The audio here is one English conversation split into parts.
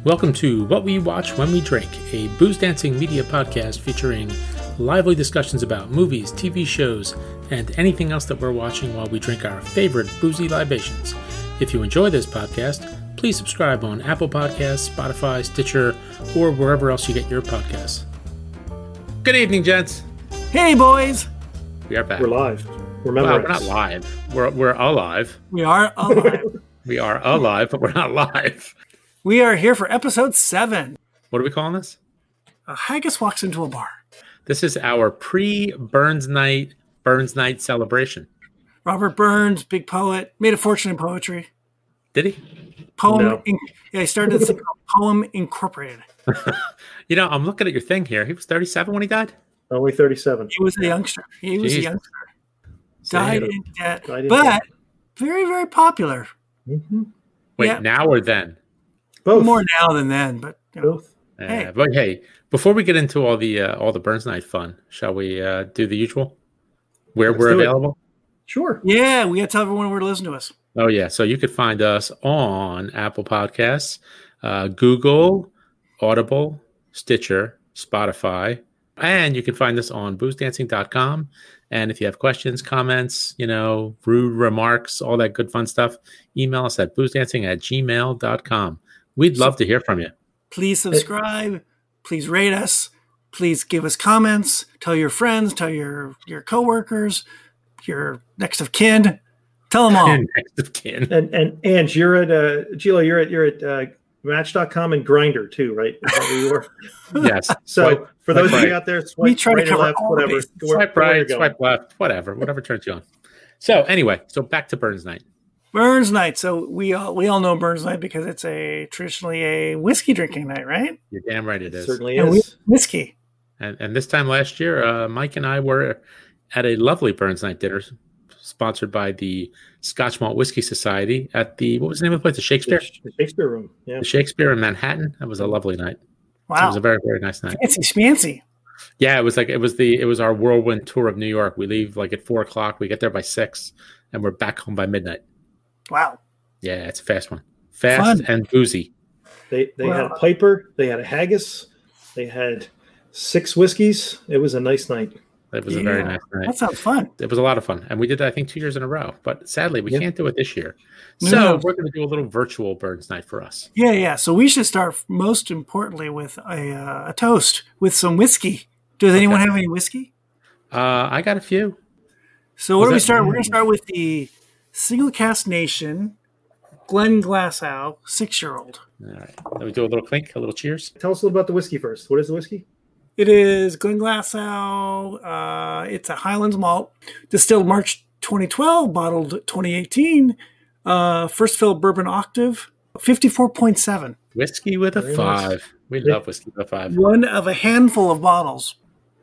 Welcome to What We Watch When We Drink, a booze dancing media podcast featuring lively discussions about movies, TV shows, and anything else that we're watching while we drink our favorite boozy libations. If you enjoy this podcast, please subscribe on Apple Podcasts, Spotify, Stitcher, or wherever else you get your podcasts. Good evening, gents. Hey, boys. We are back. We're live. Remember, well, we're not live. We're alive. We are alive. We are alive, but we're not live. We are here for episode 7. What are we calling this? A haggis walks into a bar. This is our pre-Burns Night celebration. Robert Burns, big poet, made a fortune in poetry. Did he? He started this thing called Poem Incorporated. You know, I'm looking at your thing here. He was 37 when he died? Only 37. He was a youngster. Died in debt. But very, very popular. Mm-hmm. Wait, yeah. Now or then? Both. More now than then, but you know. Both. But hey, before we get into all the Burns Night fun, shall we do the usual? Where we're available? Sure. Yeah, we got to tell everyone where to listen to us. Oh, yeah. So you could find us on Apple Podcasts, Google, Audible, Stitcher, Spotify, and you can find us on boozdancing.com. And if you have questions, comments, rude remarks, all that good fun stuff, email us at boozdancing@gmail.com. We'd love to hear from you. Please subscribe. Please rate us. Please give us comments. Tell your friends. Tell your coworkers. Your next of kin. Tell them all. Next of kin. And Ange, you're at Gila. You're at Match.com and Grindr too, right? Is that where you were? Yes. So for those of you out there, swipe right or left, whatever. Swipe right, swipe left, whatever turns you on. So anyway, back to Burns Night. Burns Night. So we all know Burns Night because it's traditionally a whiskey drinking night, right? You're damn right it is. Certainly is. Whiskey. And this time last year, Mike and I were at a lovely Burns Night dinner sponsored by the Scotch Malt Whiskey Society at what was the name of the place? The Shakespeare? The Shakespeare Room. Yeah. The Shakespeare in Manhattan. That was a lovely night. Wow. It was a very, very nice night. Fancy schmancy. Yeah, it was our whirlwind tour of New York. We leave at 4:00. We get there by 6, and we're back home by midnight. Wow. Yeah, it's a fast one. Fast and boozy. They had a piper. They had a haggis. They had 6 whiskeys. It was a nice night. It was a very nice night. That sounds fun. It was a lot of fun. And we did that, I think, 2 years in a row. But sadly, we can't do it this year. No. So we're going to do a little virtual Burns Night for us. Yeah. So we should start, most importantly, with a toast with some whiskey. Does anyone have any whiskey? I got a few. So what do we start? We're going to start with the Single Cask Nation Glenglassaugh 6-year-old. All right. Let me do a little clink, a little cheers. Tell us a little about the whiskey first. What is the whiskey? It is Glenglassaugh. It's a Highlands malt, distilled March 2012, bottled 2018. First fill bourbon octave, 54.7. Whiskey with a 5. Nice. We love whiskey with a 5. One of a handful of bottles.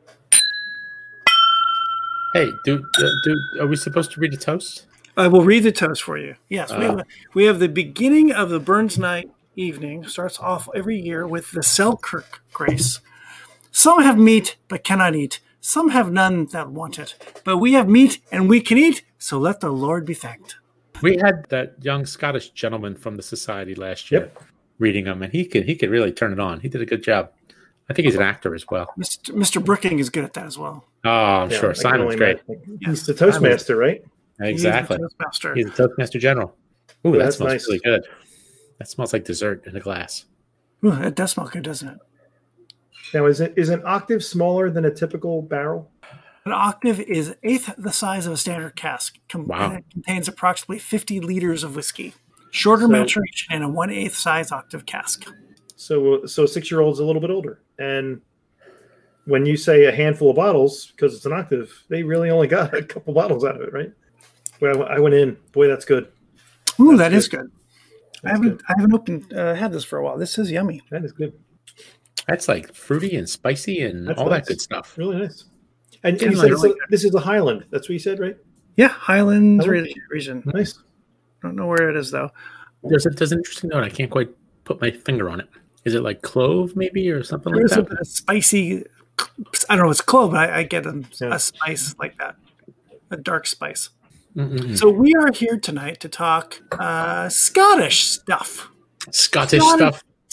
Hey, are we supposed to read a toast? I will read the toast for you. Yes, we have the beginning of the Burns Night evening. Starts off every year with the Selkirk Grace. Some have meat but cannot eat. Some have none that want it. But we have meat and we can eat, so let the Lord be thanked. We had that young Scottish gentleman from the society last year reading them, and he could really turn it on. He did a good job. I think he's an actor as well. Mr. Brooking is good at that as well. Oh, I'm sure. Simon's great. He's the Toastmaster, right? Exactly. He's the Toastmaster General. Ooh, that smells nice. Really good. That smells like dessert in a glass. Ooh, it does smell good, doesn't it? Now, is an octave smaller than a typical barrel? An octave is eighth the size of a standard cask. Wow. It contains approximately 50 liters of whiskey. Shorter maturation in a 1/8 size octave cask. So 6-year-old's a little bit older. And when you say a handful of bottles, because it's an octave, they really only got a couple bottles out of it, right? Well, I went in. Boy, that's good. Ooh, that is good. I haven't had this for a while. This is yummy. That is good. That's like fruity and spicy and that good stuff. Really nice. And you said this is a Highland. That's what you said, right? Yeah, Highlands region. Nice. I don't know where it is, though. There's an interesting note. I can't quite put my finger on it. Is it like clove, maybe, or something like that? There's a spicy, I don't know, it's clove, but I get a spice like that, a dark spice. Mm-hmm. So we are here tonight to talk Scottish stuff. Scottish stuff.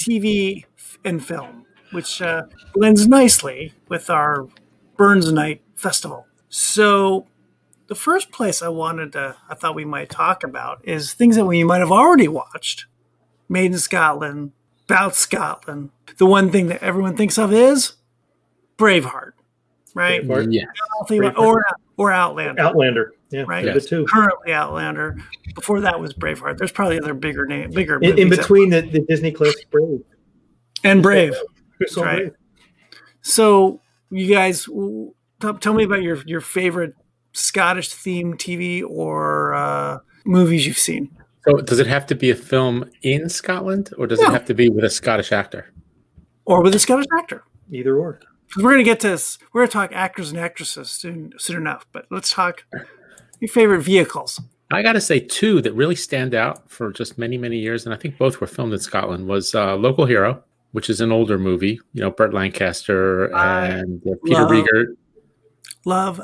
TV and film, which blends nicely with our Burns Night Festival. So the first place I thought we might talk about is things that we might have already watched. Made in Scotland, about Scotland. The one thing that everyone thinks of is Braveheart, right? Braveheart. Yeah. Or Outlander. Outlander. Yeah, right. The two. Currently Outlander. Before that was Braveheart. There's probably other bigger in movies between the Disney classic Brave and Brave. That's right. Brave. So you guys, tell me about your favorite Scottish themed TV or movies you've seen. So does it have to be a film in Scotland, or does it have to be with a Scottish actor? Or with a Scottish actor. Either or. Because we're going to get to this. We're going to talk actors and actresses soon enough. But let's talk your favorite vehicles. I got to say two that really stand out for just many, many years, and I think both were filmed in Scotland, was Local Hero, which is an older movie. You know, Burt Lancaster and Peter Riegert. Love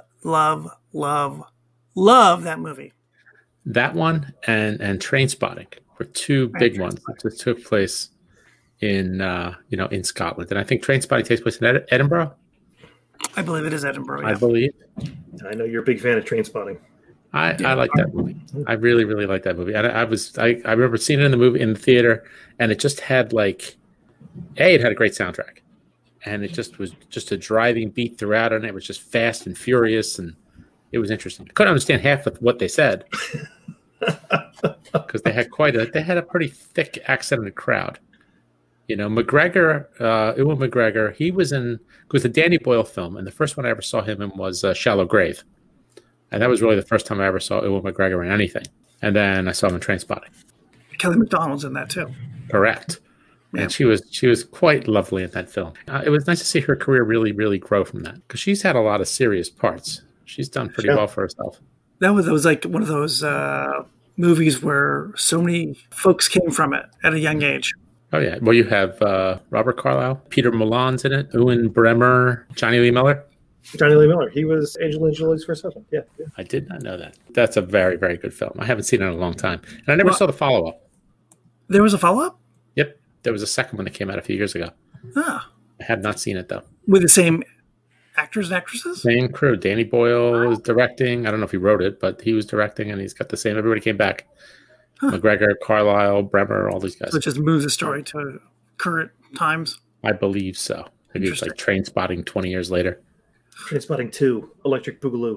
that movie. That one and Trainspotting were two big ones that took place in in Scotland, and I think Trainspotting takes place in Edinburgh. I believe it is Edinburgh. Yeah. I believe. I know you're a big fan of Trainspotting. I like that movie. I really, really like that movie. I remember seeing it in the theater, and it just had it had a great soundtrack, and it just was just a driving beat throughout, and it was just fast and furious, and it was interesting. I couldn't understand half of what they said because they had a pretty thick accented crowd. You know, Ewan McGregor, it was a Danny Boyle film, and the first one I ever saw him in was Shallow Grave. And that was really the first time I ever saw Ewan McGregor in anything. And then I saw him in Trainspotting. Kelly MacDonald's in that too. Correct. Yeah. And she was quite lovely in that film. It was nice to see her career really, really grow from that, because she's had a lot of serious parts. She's done pretty well for herself. That was like one of those movies where so many folks came from it at a young age. Oh, yeah. Well, you have Robert Carlyle, Peter Mullan's in it, Ewan Bremer, Johnny Lee Miller. Johnny Lee Miller. He was Angelina Jolie's first husband. Yeah. I did not know that. That's a very, very good film. I haven't seen it in a long time. And I never saw the follow-up. There was a follow-up? Yep. There was a second one that came out a few years ago. Ah. I had not seen it, though. With the same actors and actresses? Same crew. Danny Boyle was directing. I don't know if he wrote it, but he was directing, and he's got the same. Everybody came back. Huh. McGregor, Carlyle, Bremer, all these guys. So it just moves the story to current times? I believe so. Maybe it's like Trainspotting 20 years later. Trainspotting 2, Electric Boogaloo.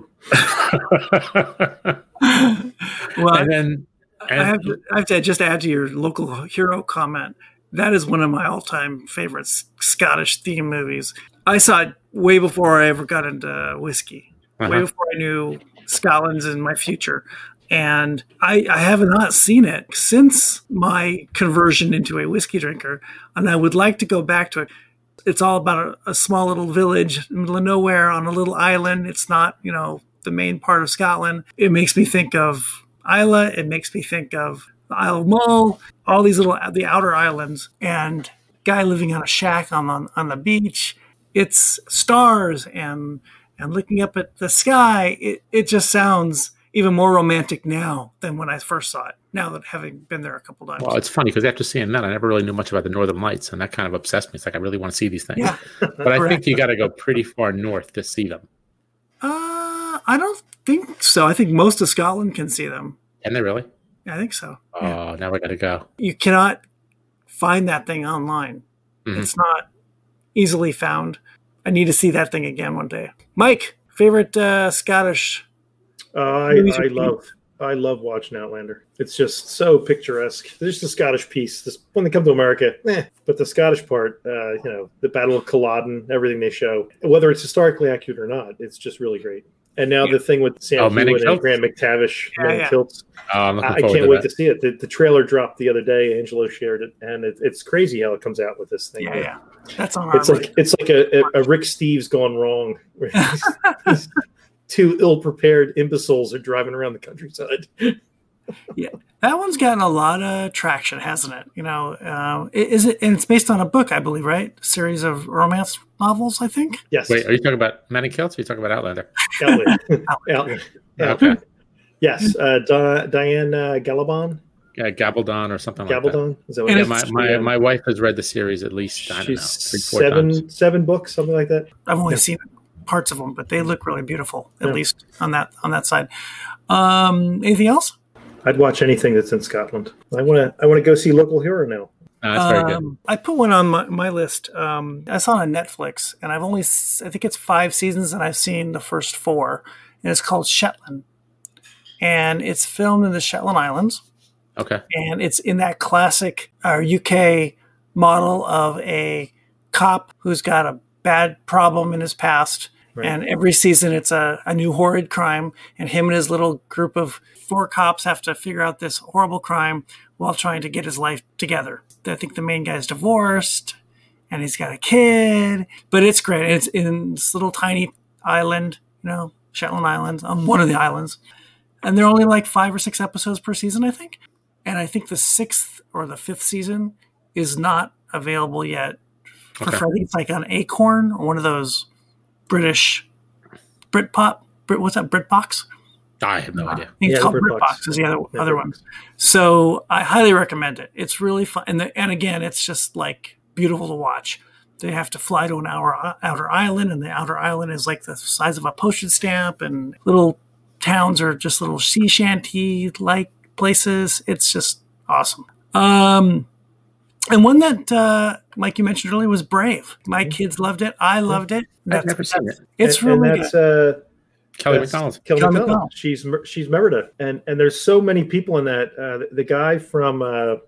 Well, I have to just add to your Local Hero comment. That is one of my all-time favorite Scottish theme movies. I saw it way before I ever got into whiskey. Way before I knew Scotland's in my future. And I have not seen it since my conversion into a whiskey drinker. And I would like to go back to it. It's all about a small little village in the middle of nowhere on a little island. It's not, the main part of Scotland. It makes me think of Islay. It makes me think of the Isle of Mull, all these the outer islands, and guy living on a shack on the beach. It's stars and looking up at the sky. It just sounds even more romantic now than when I first saw it, now that having been there a couple times. Well, it's funny because after seeing that, I never really knew much about the Northern Lights, and that kind of obsessed me. It's like, I really want to see these things. Yeah. But I think you got to go pretty far north to see them. I don't think so. I think most of Scotland can see them. Can they really? Yeah, I think so. Oh, yeah. Now we got to go. You cannot find that thing online. Mm-hmm. It's not easily found. I need to see that thing again one day. Mike, favorite Scottish I love watching Outlander. It's just so picturesque. There's the Scottish piece. When they come to America, but the Scottish part, the Battle of Culloden, everything they show, whether it's historically accurate or not, it's just really great. And now the thing with Sam Hewitt and Graham McTavish, Men in Kilts, I can't wait to see it. The trailer dropped the other day. Angelo shared it, and it's crazy how it comes out with this thing. Yeah. That's on. It's like a Rick Steves gone wrong. Two ill-prepared imbeciles are driving around the countryside. Yeah, that one's gotten a lot of traction, hasn't it? Is it? And it's based on a book, I believe, right? A series of romance novels, I think. Yes. Wait, are you talking about Men in Kilts? Or are you talking about Outlander? Outlander. Okay. Yes, Diane Gallibon. Gabaldon or something like that. Gabaldon? Is that what Yeah, it is? my wife has read the series at least, I don't know, She's 3-4 times. seven books, something like that. I've only seen parts of them, but they look really beautiful, at least on that side. Anything else? I'd watch anything that's in Scotland. I want to go see Local Hero now. That's very good. I put one on my list. I saw it on Netflix, and I think it's 5 seasons, and I've seen the first 4, and it's called Shetland. And it's filmed in the Shetland Islands. Okay. And it's in that classic UK model of a cop who's got a bad problem in his past. Right. And every season it's a new horrid crime. And him and his little group of 4 cops have to figure out this horrible crime while trying to get his life together. I think the main guy's divorced and he's got a kid. But it's great. It's in this little tiny island, Shetland Islands, on one of the islands. And they're only like 5 or 6 episodes per season, I think. And I think the 6th or the 5th season is not available yet. It's like on Acorn or one of those British what's that, BritBox? I have no idea. I think it's called BritBox is the other one. So I highly recommend it. It's really fun. And again, it's just like beautiful to watch. They have to fly to an outer island, and the outer island is like the size of a postage stamp, and little towns are just little sea shanty-like places. It's just awesome. And one that, Mike, you mentioned earlier was Brave. My kids loved it. I loved it. I've never seen it. It's really good. Kelly MacDonald. Kelly MacDonald. She's Merida, and there's so many people in that. The guy from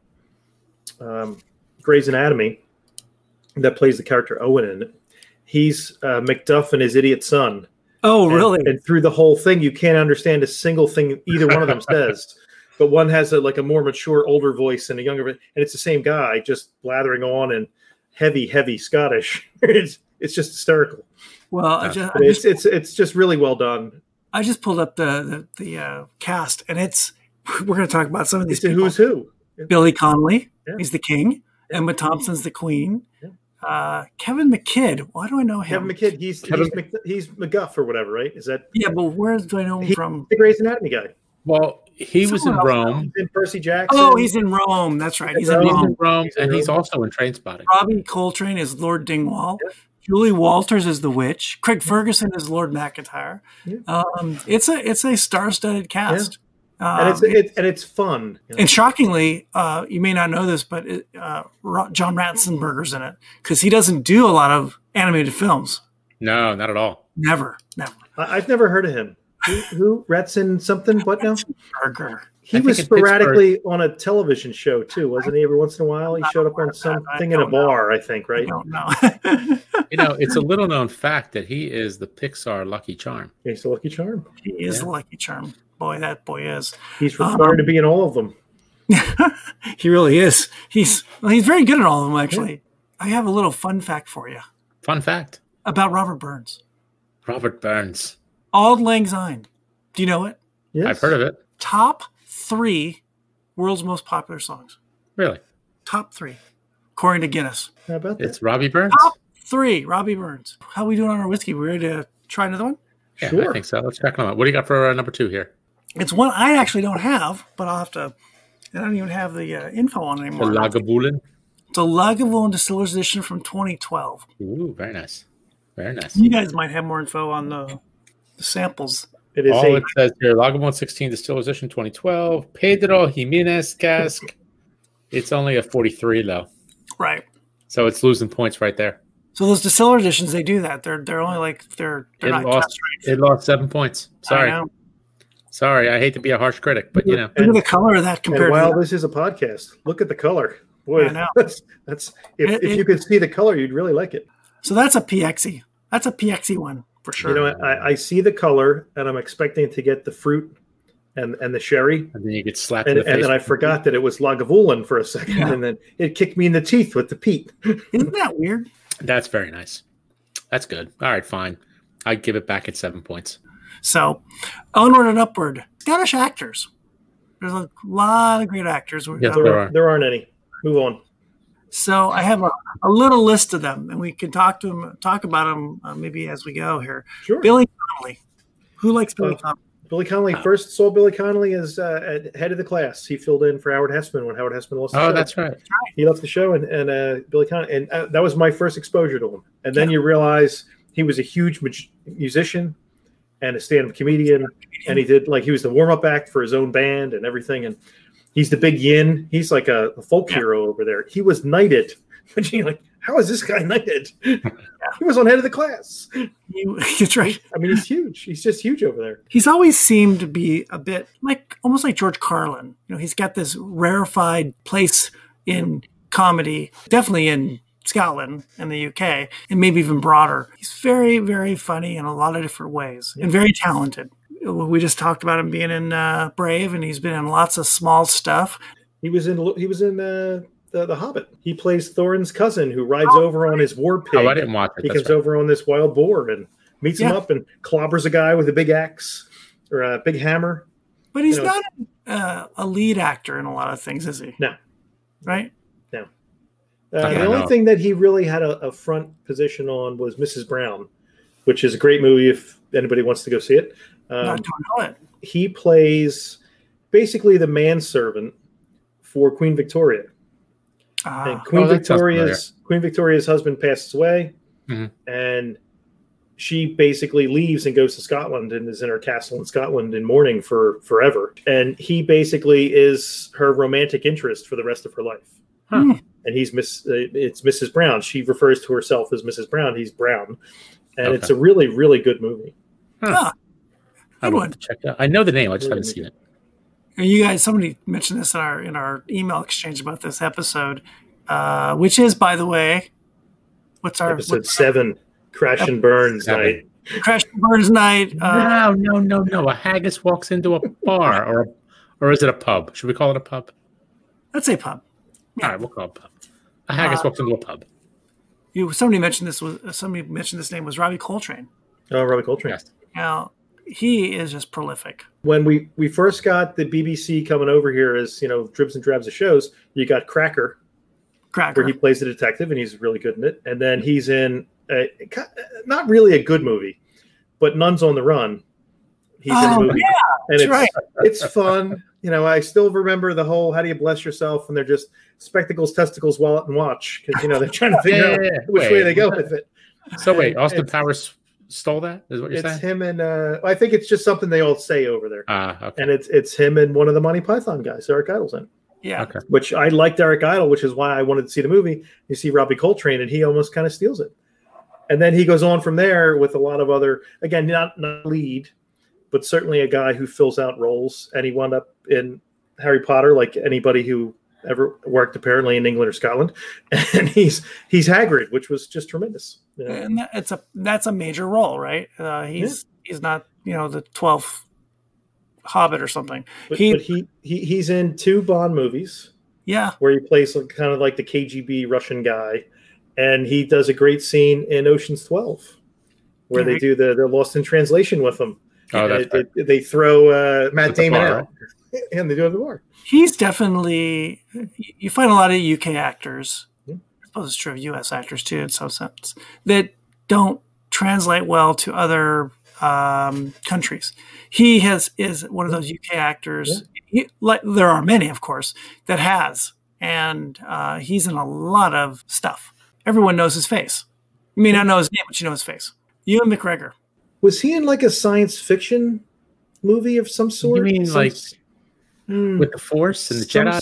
Grey's Anatomy that plays the character Owen in it. He's Macduff and his idiot son. Oh, really? And through the whole thing, you can't understand a single thing either one of them says. But one has a more mature, older voice, and a younger, and it's the same guy just blathering on and heavy Scottish. It's just hysterical. Well, it's just really well done. I just pulled up the cast, and we're going to talk about some of these people. Who's who? Billy Connolly, he's the king. Emma Thompson's the queen. Kevin McKidd. Why do I know him? Kevin McKidd. He's McGuff or whatever, right? Is that? Yeah, but where do I know him from? The Grey's Anatomy guy. Well, he was in Rome. He's in Percy Jackson. Oh, he's in Rome. That's right. He's in Rome. And he's also in Trainspotting. Robbie Coltrane is Lord Dingwall. Yeah. Julie Walters is the witch. Craig Ferguson is Lord McIntyre. Yeah. It's a star-studded cast. Yeah. And it's fun. And shockingly, you may not know this, but John Ratzenberger's in it because he doesn't do a lot of animated films. No, not at all. Never. I've never heard of him. Who? Ratson something? What now? Ratzenberger. He was sporadically on a television show too, wasn't he? Every once in a while, he showed up on something in a bar, I think, right? I don't know. It's a little known fact that he is the Pixar Lucky Charm. He's the Lucky Charm. He is the Lucky Charm. Boy, that boy is. He's required to be in all of them. He really is. He's very good at all of them, actually. Yeah. I have a little fun fact for you. Fun fact about Robert Burns. Robert Burns. Auld Lang Syne. Do you know it? Yes. I've heard of it. Top 3 world's most popular songs. Really? Top 3, according to Guinness. How about that? It's Robbie Burns? Top 3, Robbie Burns. How are we doing on our whiskey? We ready to try another one? Yeah, sure. I think so. Let's check them out. What do you got for number 2 here? It's one I actually don't have, but I'll have to. I don't even have the info on it anymore. The Lagavulin? It's a Lagavulin Distillers Edition from 2012. Ooh, very nice. Very nice. You guys might have more info on the samples. It is it says here, Lagavulin 16 Distillers Edition 2012, Pedro Jimenez cask. It's only a 43 though. Right. So it's losing points right there. So those distiller editions, they do that. They're only like they're not lost. It lost 7 points. Sorry, I hate to be a harsh critic, but look at the color of that compared. While this is a podcast, look at the color. Boy, that's if you could see the color, you'd really like it. So that's a PXE. That's a PXE one for sure. I see the color, and I'm expecting to get the fruit and the sherry, and then you get slapped in the face. And then I forgot that it was Lagavulin for a second, and then it kicked me in the teeth with the peat. Isn't that weird? That's very nice. That's good. All right, fine. I'd give it back at 7 points. So, onward and upward. Scottish actors. There's a lot of great actors. Yes, there aren't any. Move on. So I have a little list of them, and we can talk about them maybe as we go here. Sure. Billy Connolly. Who likes Billy Connolly? Billy Connolly first saw Billy Connolly as head of the class. He filled in for Howard Hessman when Howard Hessman lost the show. Oh, that's right. He left the show, and Billy Connolly, and that was my first exposure to him. And then you realize he was a huge musician and a stand-up comedian, and he was the warm-up act for his own band and everything. And he's the big yin. He's like a folk hero over there. He was knighted. But you're like, how is this guy knighted? He was on head of the class. That's right. I mean, he's huge. He's just huge over there. He's always seemed to be a bit almost like George Carlin. He's got this rarefied place in comedy, definitely in Scotland and the UK, and maybe even broader. He's very, very funny in a lot of different ways and very talented. We just talked about him being in Brave, and he's been in lots of small stuff. He was in the Hobbit. He plays Thorin's cousin who rides over on his war pig. Oh, I didn't watch it. He comes over on this wild boar and meets him up and clobbers a guy with a big axe or a big hammer. But he's not a lead actor in a lot of things, is he? No. Right? No. The only thing that he really had a front position on was Mrs. Brown, which is a great movie if anybody wants to go see it. I don't know it. He plays basically the manservant for Queen Victoria. And Queen Victoria's husband passes away, and she basically leaves and goes to Scotland and is in her castle in Scotland in mourning for forever. And he basically is her romantic interest for the rest of her life. Huh. And it's Mrs. Brown. She refers to herself as Mrs. Brown. He's Brown, and it's a really, really good movie. Huh. I want to check it out. I know the name. I just haven't seen it. You guys, somebody mentioned this in our email exchange about this episode, which is, by the way, episode 7, Crash and Burns Night. Crash and Burns Night. No. A haggis walks into a bar, or is it a pub? Should we call it a pub? Let's say pub. Yeah. All right, we'll call it a pub. A haggis walks into a pub. Somebody mentioned this name was Robbie Coltrane. Oh, Robbie Coltrane. Yes. Now, he is just prolific. When we first got the BBC coming over here as, dribs and drabs of shows, you got Cracker, where he plays the detective, and he's really good in it. And then he's in not really a good movie, but Nuns on the Run. He's in a movie. Yeah, and it's fun. I still remember the whole "How do you bless yourself?" and they're just spectacles, testicles, wallet, and watch because they're trying to figure out which way they go with it. So wait, Austin Powers stole that? Is what you're saying? It's him and I think it's just something they all say over there. Okay. And it's him and one of the Monty Python guys, Eric Idle's in. Yeah. Okay. Which I liked Eric Idle, which is why I wanted to see the movie. You see Robbie Coltrane, and he almost kind of steals it. And then he goes on from there with a lot of other, again, not lead, but certainly a guy who fills out roles. And he wound up in Harry Potter, like anybody who ever worked apparently in England or Scotland. And he's Hagrid, which was just tremendous. And that's a major role, right? He's not, the 12th Hobbit or something. But he's in 2 Bond movies. Yeah. Where he plays kind of like the KGB Russian guy. And he does a great scene in Ocean's 12 where they do the Lost in Translation with him. Oh, they throw Matt Damon out. And they do it at the bar. He's definitely, you find a lot of UK actors, I suppose it's true of US actors too in some sense, that don't translate well to other countries. He is one of those UK actors, there are many, of course, that has, and he's in a lot of stuff. Everyone knows his face. You may not know his name, but you know his face. Ewan McGregor. Was he in like a science fiction movie of some sort? You mean with the Force and the Jedi?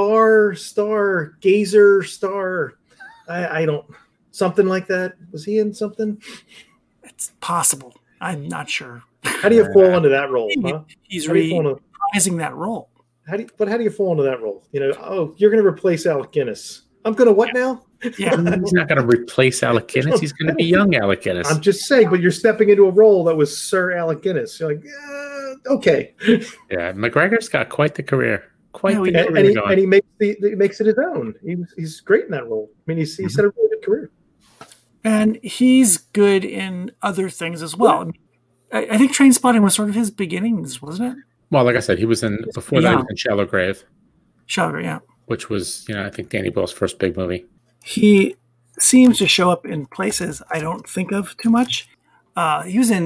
Star. I don't. Something like that. Was he in something? It's possible. I'm not sure. How do you fall into that role? Huh? He's reprising that role. How do you fall into that role? You're going to replace Alec Guinness. I'm going to what now? Yeah, he's not going to replace Alec Guinness. He's going to be young Alec Guinness. I'm just saying, but you're stepping into a role that was Sir Alec Guinness. You're like, okay. Yeah, McGregor's got quite the career. And he makes it his own. He's great in that role. I mean, he's had a really good career. And he's good in other things as well. I think Trainspotting was sort of his beginnings, wasn't it? Well, like I said, he was that he was in Shallow Grave. Shallow Grave, yeah. Which was, I think Danny Boyle's first big movie. He seems to show up in places I don't think of too much. He was in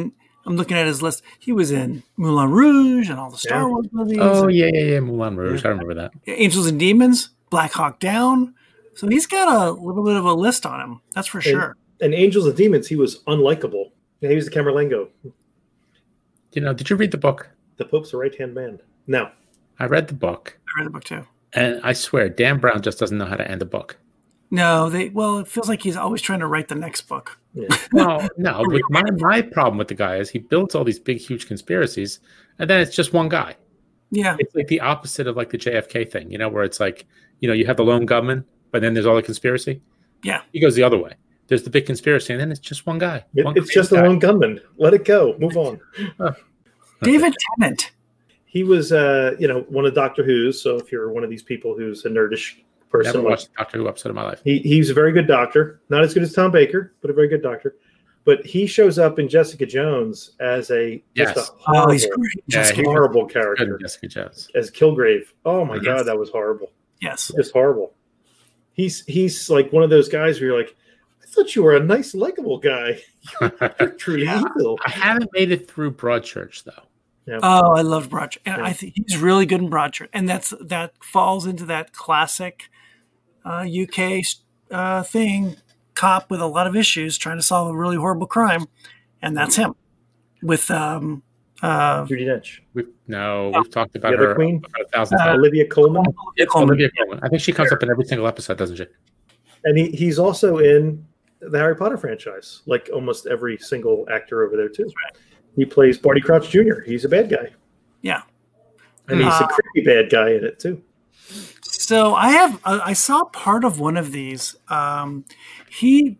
I'm looking at his list. He was in Moulin Rouge and all the Star Wars movies. Oh, yeah. Moulin Rouge. I remember that. Angels and Demons, Black Hawk Down. So he's got a little bit of a list on him. That's for sure. And Angels and Demons, he was unlikable. Yeah, he was the Camerlengo. Did you read the book? The Pope's a right-hand man. No. I read the book. I read the book too. And I swear, Dan Brown just doesn't know how to end a book. No, it feels like he's always trying to write the next book. Yeah. No. With my problem with the guy is he builds all these big, huge conspiracies, and then it's just one guy. Yeah. It's like the opposite of like the JFK thing, where it's like, you have the lone gunman, but then there's all the conspiracy. Yeah. He goes the other way. There's the big conspiracy, and then it's just one guy. It's just a lone gunman. Let it go. Move on. David Tennant. He was, one of Doctor Who's. So if you're one of these people who's a nerdish person, Never watched a Doctor Who episode in my life. He's a very good doctor. Not as good as Tom Baker, but a very good doctor. But he shows up in Jessica Jones as a horrible character. Jessica Jones as Kilgrave. Oh my God, that was horrible. Yes, just horrible. He's like one of those guys where you're like, I thought you were a nice, likable guy. You're truly evil. I haven't made it through Broadchurch though. Yeah. Oh, I loved Broadchurch, and I think he's really good in Broadchurch, and that falls into that classic UK thing. Cop with a lot of issues trying to solve a really horrible crime, and that's him with Judi Dench. We've talked about her Queen? about 1,000 times. Olivia Colman. Olivia Colman. I think she comes up in every single episode, doesn't she? And he's also in the Harry Potter franchise, like almost every single actor over there too. Right. He plays Barty Crouch Jr. He's a bad guy. Yeah, and he's a creepy bad guy in it too. So I saw part of one of these. He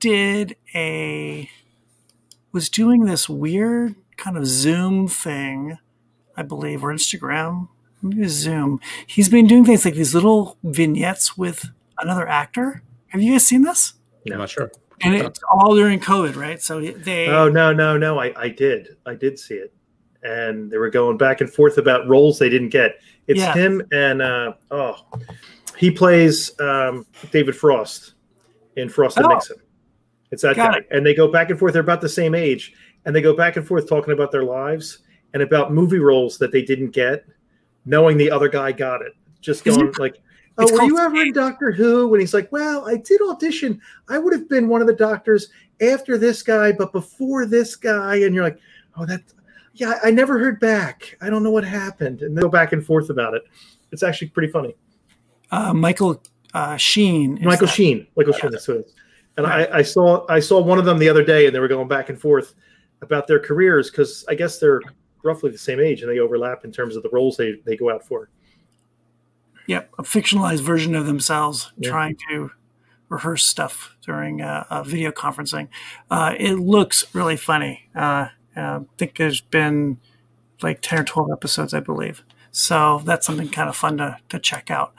was doing this weird kind of Zoom thing, I believe, or Instagram, maybe Zoom. He's been doing things like these little vignettes with another actor. Have you guys seen this? No, I'm not sure. And it's all during COVID, right? So they. Oh no! I did see it, and they were going back and forth about roles they didn't get. It's him and he plays David Frost in Frost and Nixon. It's that guy, and they go back and forth. They're about the same age, and they go back and forth talking about their lives and about movie roles that they didn't get, knowing the other guy got it. Just going like. Oh, were you ever in Doctor Who? And he's like, well, I did audition. I would have been one of the doctors after this guy, but before this guy. And you're like, I never heard back. I don't know what happened. And they go back and forth about it. It's actually pretty funny. Michael Sheen. Michael Sheen, that's what it is. And right. I saw one of them the other day, and they were going back and forth about their careers because I guess they're roughly the same age, and they overlap in terms of the roles they go out for. Yep, a fictionalized version of themselves trying to rehearse stuff during video conferencing. It looks really funny. I think there's been like 10 or 12 episodes, I believe. So that's something kind of fun to check out.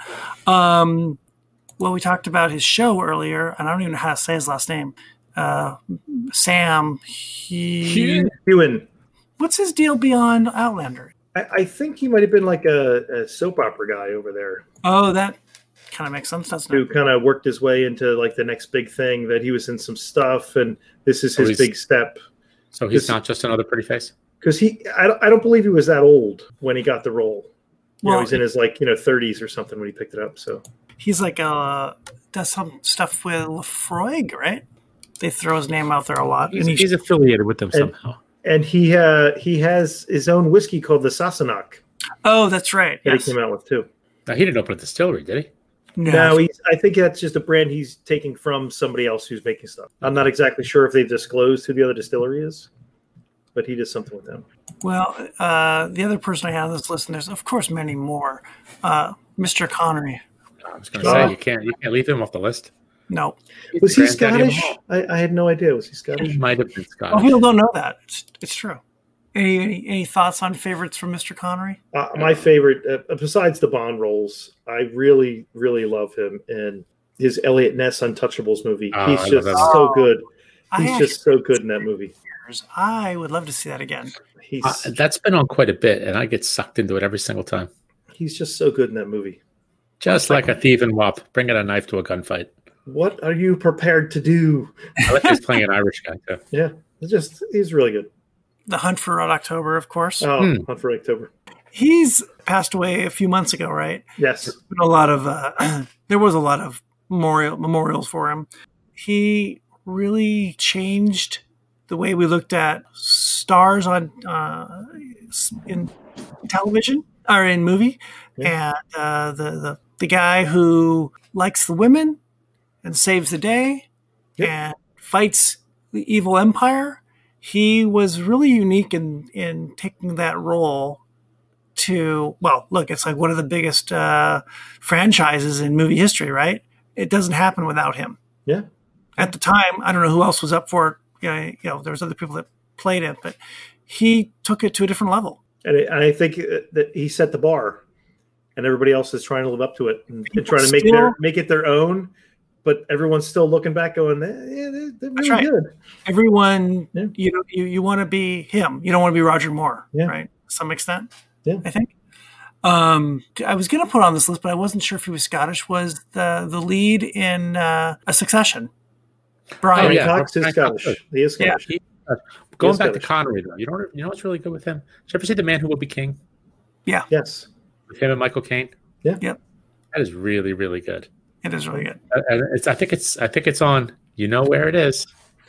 We talked about his show earlier, and I don't even know how to say his last name. Sam Heughan. What's his deal beyond Outlander? I think he might have been like a soap opera guy over there. Oh, that kind of makes sense, doesn't it? Who kind of worked his way into like the next big thing, that he was in some stuff, and this is his big step. So he's not just another pretty face? Because I don't believe he was that old when he got the role. Well, he's in his 30s or something when he picked it up. So he's like does some stuff with Lefroy, right? They throw his name out there a lot. He's affiliated with them somehow. And he has his own whiskey called the Sassenach. Oh, that's right. That he came out with too. Now, he didn't open a distillery, did he? No, I think that's just a brand he's taking from somebody else who's making stuff. I'm not exactly sure if they've disclosed who the other distillery is, but he does something with them. Well, the other person I have on this list, and there's of course many more. Mr. Connery. I was going to say you can't leave him off the list. No. Was he Scottish? I had no idea. Was he Scottish? He might have been Scottish. People don't know that. It's true. Any thoughts on favorites from Mr. Connery? My favorite, besides the Bond roles, I really, really love him in his Elliot Ness Untouchables movie. He's just so good. He's just so good in that movie. I would love to see that again. That's been on quite a bit, and I get sucked into it every single time. He's just so good in that movie. Just like a thief and wop, bringing a knife to a gunfight. What are you prepared to do? I like he's playing an Irish guy too. Yeah, he's really good. The Hunt for Red October, of course. Oh, Hunt for October. He's passed away a few months ago, right? Yes. A lot of there was a lot of memorials for him. He really changed the way we looked at stars on in television or in movie, and the guy who likes the women and saves the day and fights the evil empire. He was really unique in taking that role to, well, look, it's like one of the biggest franchises in movie history, right? It doesn't happen without him. Yeah. At the time, I don't know who else was up for it. There was other people that played it, but he took it to a different level. And I think that he set the bar, and everybody else is trying to live up to it and trying to make it their own. But everyone's still looking back, going, they're really good. Everyone, you want to be him. You don't want to be Roger Moore, right? To some extent, I think. I was going to put on this list, but I wasn't sure if he was Scottish. Was the lead in A Succession? Brian Cox is Scottish. He is Scottish. Yeah. Going back to Connery, though, you know what's really good with him? Did you ever see The Man Who Will Be King? Yeah. Yes. With him and Michael Caine. Yeah. Yep. That is really, really good. It is really good. I think it's on. You know where it is?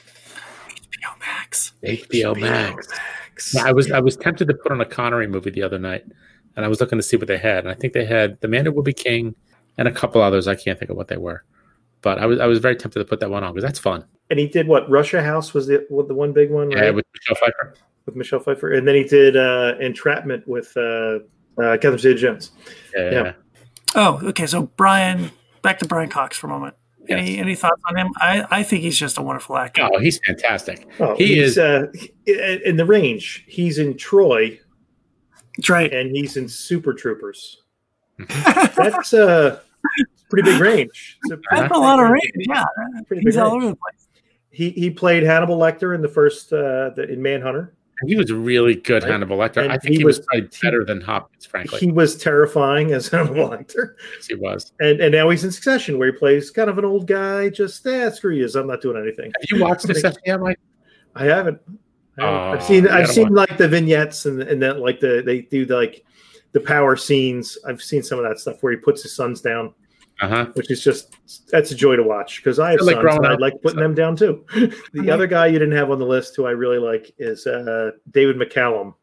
HBO Max. HBO Max. Yeah, I was tempted to put on a Connery movie the other night, and I was looking to see what they had. And I think they had The Man Who Will Be King and a couple others. I can't think of what they were, but I was very tempted to put that one on because that's fun. And he did what? Russia House was the one big one, right? Yeah, with Michelle Pfeiffer. With Michelle Pfeiffer, and then he did Entrapment with Catherine Zeta-Jones. Yeah. Oh, okay. So back to Brian Cox for a moment. Yes. Any thoughts on him? I think he's just a wonderful actor. Oh, he's fantastic. Oh, he's in the range. He's in Troy. That's right. And he's in Super Troopers. That's a pretty big range. That's a lot of range. Yeah, he's all over the place. He played Hannibal Lecter in the first in Manhunter. He was really good, right? Hannibal Lecter. And I think he was probably better than Hopkins, frankly. He was terrifying as Hannibal Lecter. Yes, he was. And now he's in Succession, where he plays kind of an old guy. Just screw you, I'm not doing anything. Have you watched Succession yet, Mike? I haven't. I've seen like the vignettes and then like they do the power scenes. I've seen some of that stuff where he puts his sons down. Which is that's a joy to watch because I have sons and I'd like putting them down too. The other guy you didn't have on the list who I really like is David McCallum.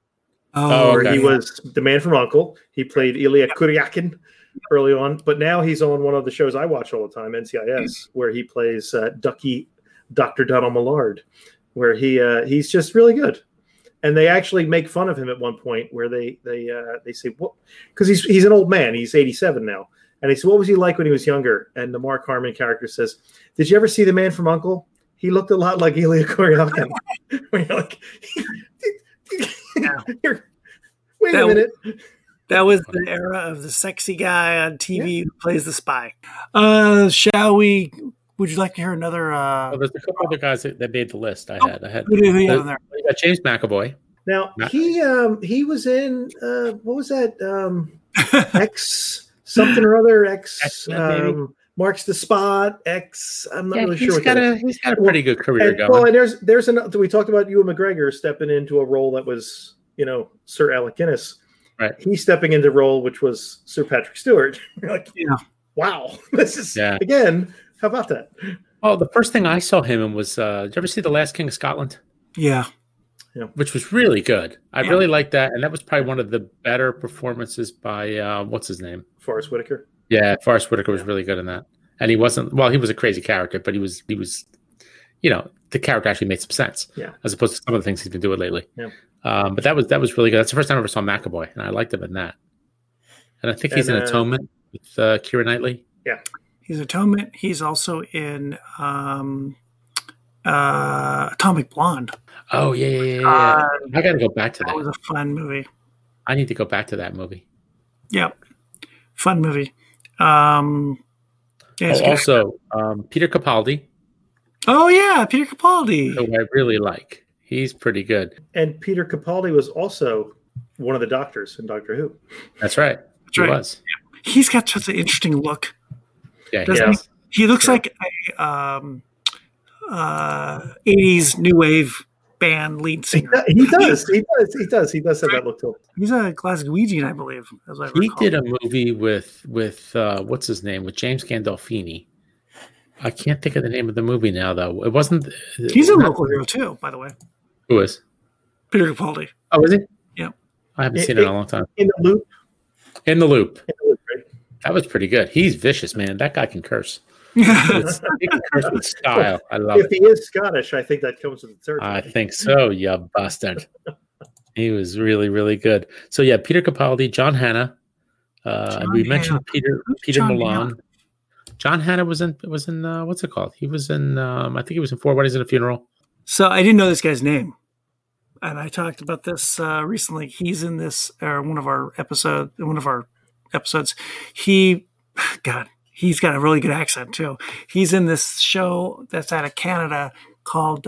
He was the man from U.N.C.L.E. He played Ilya Kuryakin early on, but now he's on one of the shows I watch all the time, NCIS, where he plays Dr. Donald Millard, where he's just really good. And they actually make fun of him at one point where they say, "What?" Because he's an old man. He's 87 now. And he said, "What was he like when he was younger?" And the Mark Harmon character says, "Did you ever see the man from U.N.C.L.E.? He looked a lot like Ilya Kuryakin." Where you're like, wait a minute. That was the era of the sexy guy on TV who plays the spy. Shall we? Would you like to hear another? There's a couple other guys that made the list. I had. Who do you have there? You got James McAvoy. Now he was in what was that? X. Something or other, Marks the Spot, I'm not really sure what that is. He's got a pretty good career going. Well, and there's another, we talked about Ewan McGregor stepping into a role that was, Sir Alec Guinness. Right. He's stepping into a role which was Sir Patrick Stewart. You're like, wow, this is, again, how about that? Oh, the first thing I saw him in was, did you ever see The Last King of Scotland? Yeah. Which was really good. I really liked that. And that was probably one of the better performances by, what's his name? Forrest Whitaker. Yeah, Forrest Whitaker was really good in that. And he was a crazy character, but he was, the character actually made some sense. Yeah. As opposed to some of the things he's been doing lately. Yeah. But that was really good. That's the first time I ever saw McAvoy, and I liked him in that. And I think he's in Atonement with Keira Knightley. Yeah. He's Atonement. He's also in Atomic Blonde. Oh, yeah. I got to go back to that. That was a fun movie. I need to go back to that movie. Yep. Fun movie. Also, Peter Capaldi. Oh, yeah, Peter Capaldi. Who I really like. He's pretty good. And Peter Capaldi was also one of the doctors in Doctor Who. That's right. He was. He's got such an interesting look. Yeah, he looks like a 80s new wave band lead singer. He does have that look to him. He's a Glaswegian, I believe. As I He recall. did a movie with what's his name, with James Gandolfini. I can't think of the name of the movie now, though. It wasn't. He's a local hero too, by the way. Who is? Peter Capaldi. Oh, is he? Yeah. I haven't seen it in a long time. In the Loop. In the Loop. Right? That was pretty good. He's vicious, man. That guy can curse. He can curse with style. I love If it. he is Scottish, I think that comes with the territory. I think so, you bastard. He was really, really good. So yeah, Peter Capaldi, John Hannah. We mentioned Peter John Milan. Hannah? John Hannah was in what's it called? He was in I think he was in Four Weddings and a Funeral. So I didn't know this guy's name, and I talked about this recently. He's in this one of our episodes. He's got a really good accent too. He's in this show that's out of Canada called.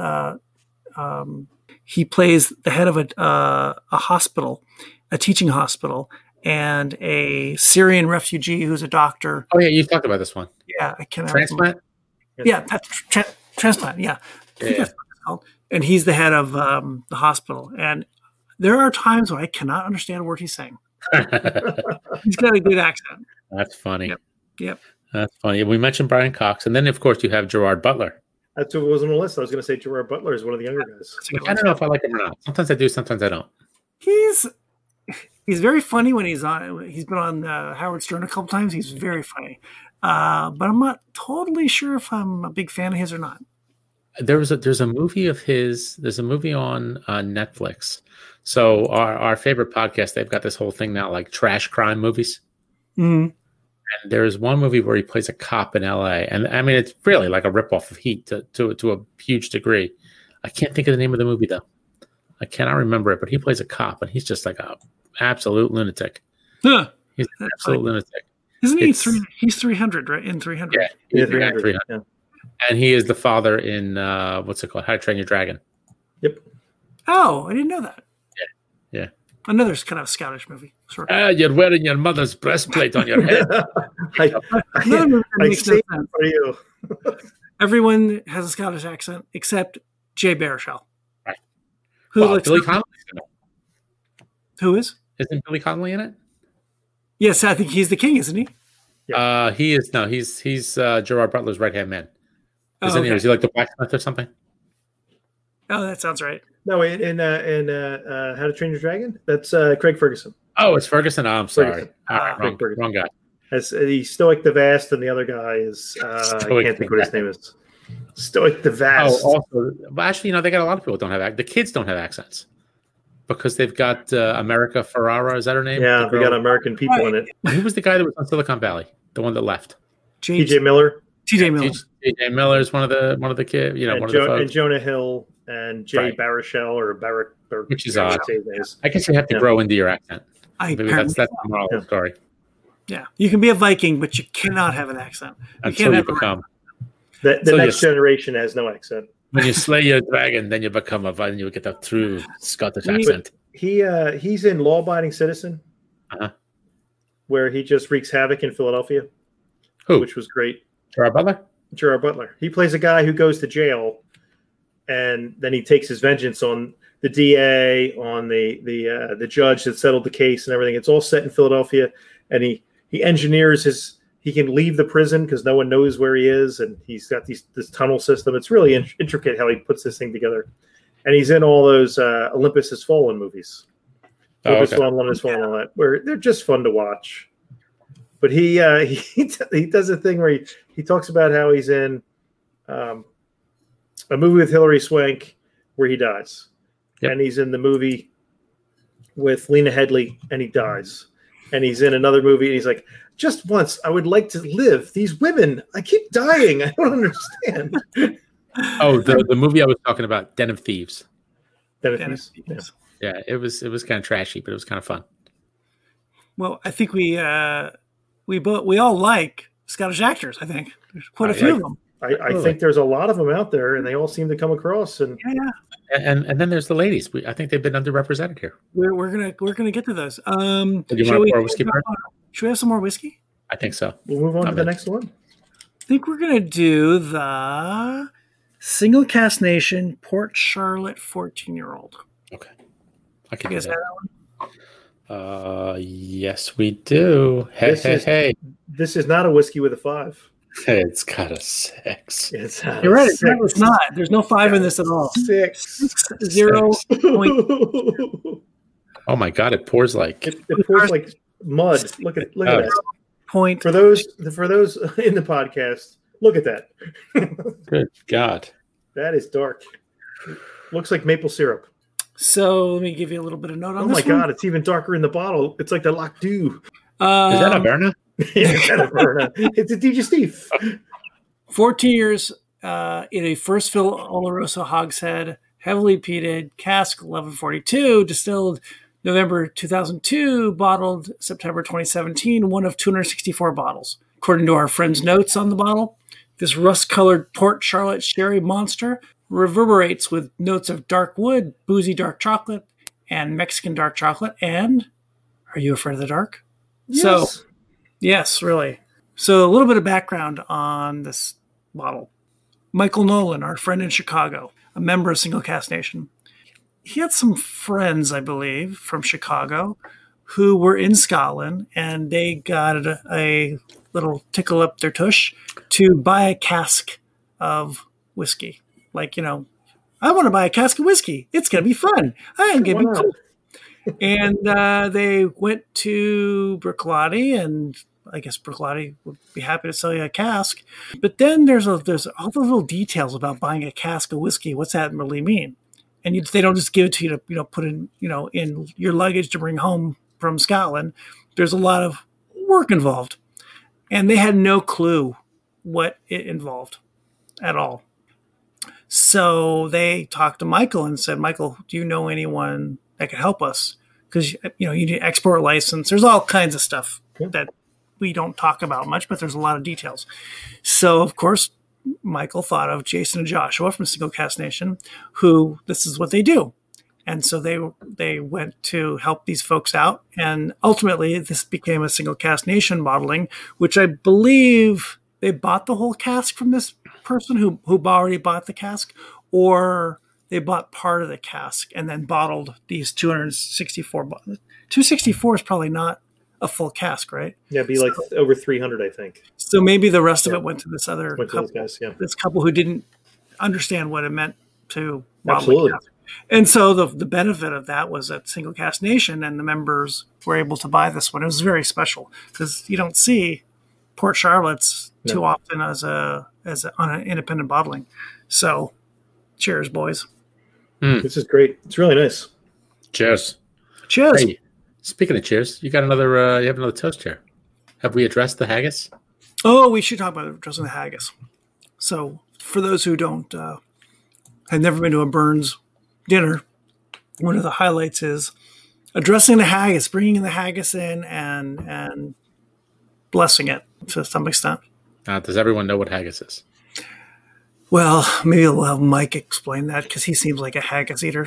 He plays the head of a hospital, a teaching hospital, and a Syrian refugee who's a doctor. Oh yeah, you talked about this one. Yeah, I cannot. Transplant. Yeah, that's transplant. Yeah. I think that's what it's called. And he's the head of the hospital. And there are times when I cannot understand a word he's saying. He's got a good accent. That's funny. Yep. That's funny. We mentioned Brian Cox, and then of course you have Gerard Butler. That's what was on the list. I was going to say Gerard Butler is one of the younger guys. I don't know if I like him or not. Sometimes I do, sometimes I don't. He's very funny when he's on. He's been on Howard Stern a couple times. He's very funny. But I'm not totally sure if I'm a big fan of his or not. There's a movie of his. There's a movie on Netflix. So our favorite podcast, they've got this whole thing now, like trash crime movies. Mm-hmm. And there's one movie where he plays a cop in L.A. And I mean, it's really like a ripoff of Heat to a huge degree. I can't think of the name of the movie though. I cannot remember it, but he plays a cop, and he's just like a absolute lunatic. Huh. He's an absolute lunatic. Isn't he he's 300, right? In 300. Yeah, he's 300. Yeah. And he is the father in what's it called? How to Train Your Dragon. Yep. Oh, I didn't know that. Yeah. Another kind of Scottish movie. Sort of. You're wearing your mother's breastplate on your head. Another movie that I makes no say sense. for you. Everyone has a Scottish accent except Jay Baruchel. Right. Who Well, looks Billy Connolly's in it. Who is? Isn't Billy Connolly in it? Yes, I think he's the king, isn't he? He is. No, he's Gerard Butler's right hand man. Isn't he? okay. Is he like the blacksmith or something? Oh, that sounds right. No, in How to Train Your Dragon, that's Craig Ferguson. Oh, it's Ferguson. Oh, I'm sorry. Ferguson. All right, wrong guy. As he's Stoic the Vast, and the other guy is I can't think what his name is. Stoic the Vast. Oh, also, well, actually, they got a lot of people that don't have the kids don't have accents because they've got America Ferrara. Is that her name? Yeah, we got American people in it. Who was the guy that was on Silicon Valley? The one that left. T.J. Miller. T.J. Miller. T.J. Miller is one of the kids. And, one of the folks. and Jonah Hill and Jay Right. Baruchel or Barrett, Which is odd. I guess you have to grow into your accent. Maybe that's the moral of the story. Yeah, you can be a Viking, but you cannot have an accent. Until you become. The next generation has no accent. When you slay your dragon, then you become and you get a true Scottish accent. He's in Law Abiding Citizen, where he just wreaks havoc in Philadelphia. Who? Which was great. Gerard Butler? Gerard Butler. He plays a guy who goes to jail, and then he takes his vengeance on the DA, on the judge that settled the case and everything. It's all set in Philadelphia, and he engineers he can leave the prison because no one knows where he is, and he's got this tunnel system. It's really intricate how he puts this thing together, and he's in all those Olympus Has Fallen movies. Olympus Has Fallen, London Has Fallen, all that, where they're just fun to watch. But he does a thing where he talks about how he's in a movie with Hilary Swank where he dies. Yep. And he's in the movie with Lena Headey and he dies. And he's in another movie and he's like, just once, I would like to live. These women, I keep dying. I don't understand. Oh, the movie I was talking about, Den of Thieves. Den of Thieves. Yeah, it was kind of trashy, but it was kind of fun. Well, I think we all like Scottish actors. I think there's quite a few of them. I think there's a lot of them out there, and they all seem to come across. And and then there's the ladies. I think they've been underrepresented here. We're gonna get to those. Do you want to pour a whiskey first? Should we have some more whiskey? I think so. We'll move on to the next one. I think we're gonna do the Single Cask Nation, Port Charlotte 14-year-old. Okay. I can You do guys have that. that one? Yes, we do. Hey. This is not a whiskey with a 5. It's got a 6. It's not You're a right. 6. It's not. There's no 5 in this at all. 6. 0. Oh my God! It pours like It pours like mud. Look at that. Point. For those in the podcast, look at that. good God. That is dark. Looks like maple syrup. So let me give you a little bit of note on Oh this my one. God! It's even darker in the bottle. It's like the Lac Du. Is that a Berna? It's a Berna. It's a digestif. 14 years in a first fill Oloroso hogshead, heavily peated, cask 1142, distilled November 2002, bottled September 2017, one of 264 bottles. According to our friend's notes on the bottle, this rust-colored Port Charlotte sherry monster reverberates with notes of dark wood, boozy dark chocolate, and Mexican dark chocolate. And are you afraid of the dark? Yes. So, yes, really. So a little bit of background on this bottle. Michael Nolan, our friend in Chicago, a member of Single Cask Nation, he had some friends, I believe, from Chicago who were in Scotland, and they got a little tickle up their tush to buy a cask of whiskey. Like, I want to buy a cask of whiskey. It's going to be fun. I'm going to be cool. And they went to Bruichladdich, and I guess Bruichladdich would be happy to sell you a cask. But then there's all the little details about buying a cask of whiskey. What's that really mean? And they don't just give it to you to put in in your luggage to bring home from Scotland. There's a lot of work involved, and they had no clue what it involved at all. So they talked to Michael and said, "Michael, do you know anyone that could help us? Because you need an export license. There's all kinds of stuff that we don't talk about much, but there's a lot of details." So of course, Michael thought of Jason and Joshua from Single Cask Nation, who this is what they do. And so they went to help these folks out. And ultimately, this became a Single Cask Nation bottling, which I believe they bought the whole cask from this person who already bought the cask, or they bought part of the cask and then bottled these 264 bottles. 264 is probably not a full cask, right? Yeah, it'd be like over 300, I think. So maybe the rest of it went to this other couple, guys, this couple who didn't understand what it meant to absolutely. And so the benefit of that was that Single Cask Nation and the members were able to buy this one. It was very special because you don't see Port Charlotte's too often as on an independent bottling. So, cheers, boys. This is great. It's really nice. Cheers. Cheers. Hey, speaking of cheers, you got another. You have another toast here. Have we addressed the haggis? Oh, we should talk about addressing the haggis. So, for those who don't have never been to a Burns dinner, one of the highlights is addressing the haggis, bringing the haggis in and blessing it to some extent. Does everyone know what haggis is? Well, maybe we'll have Mike explain that because he seems like a haggis eater.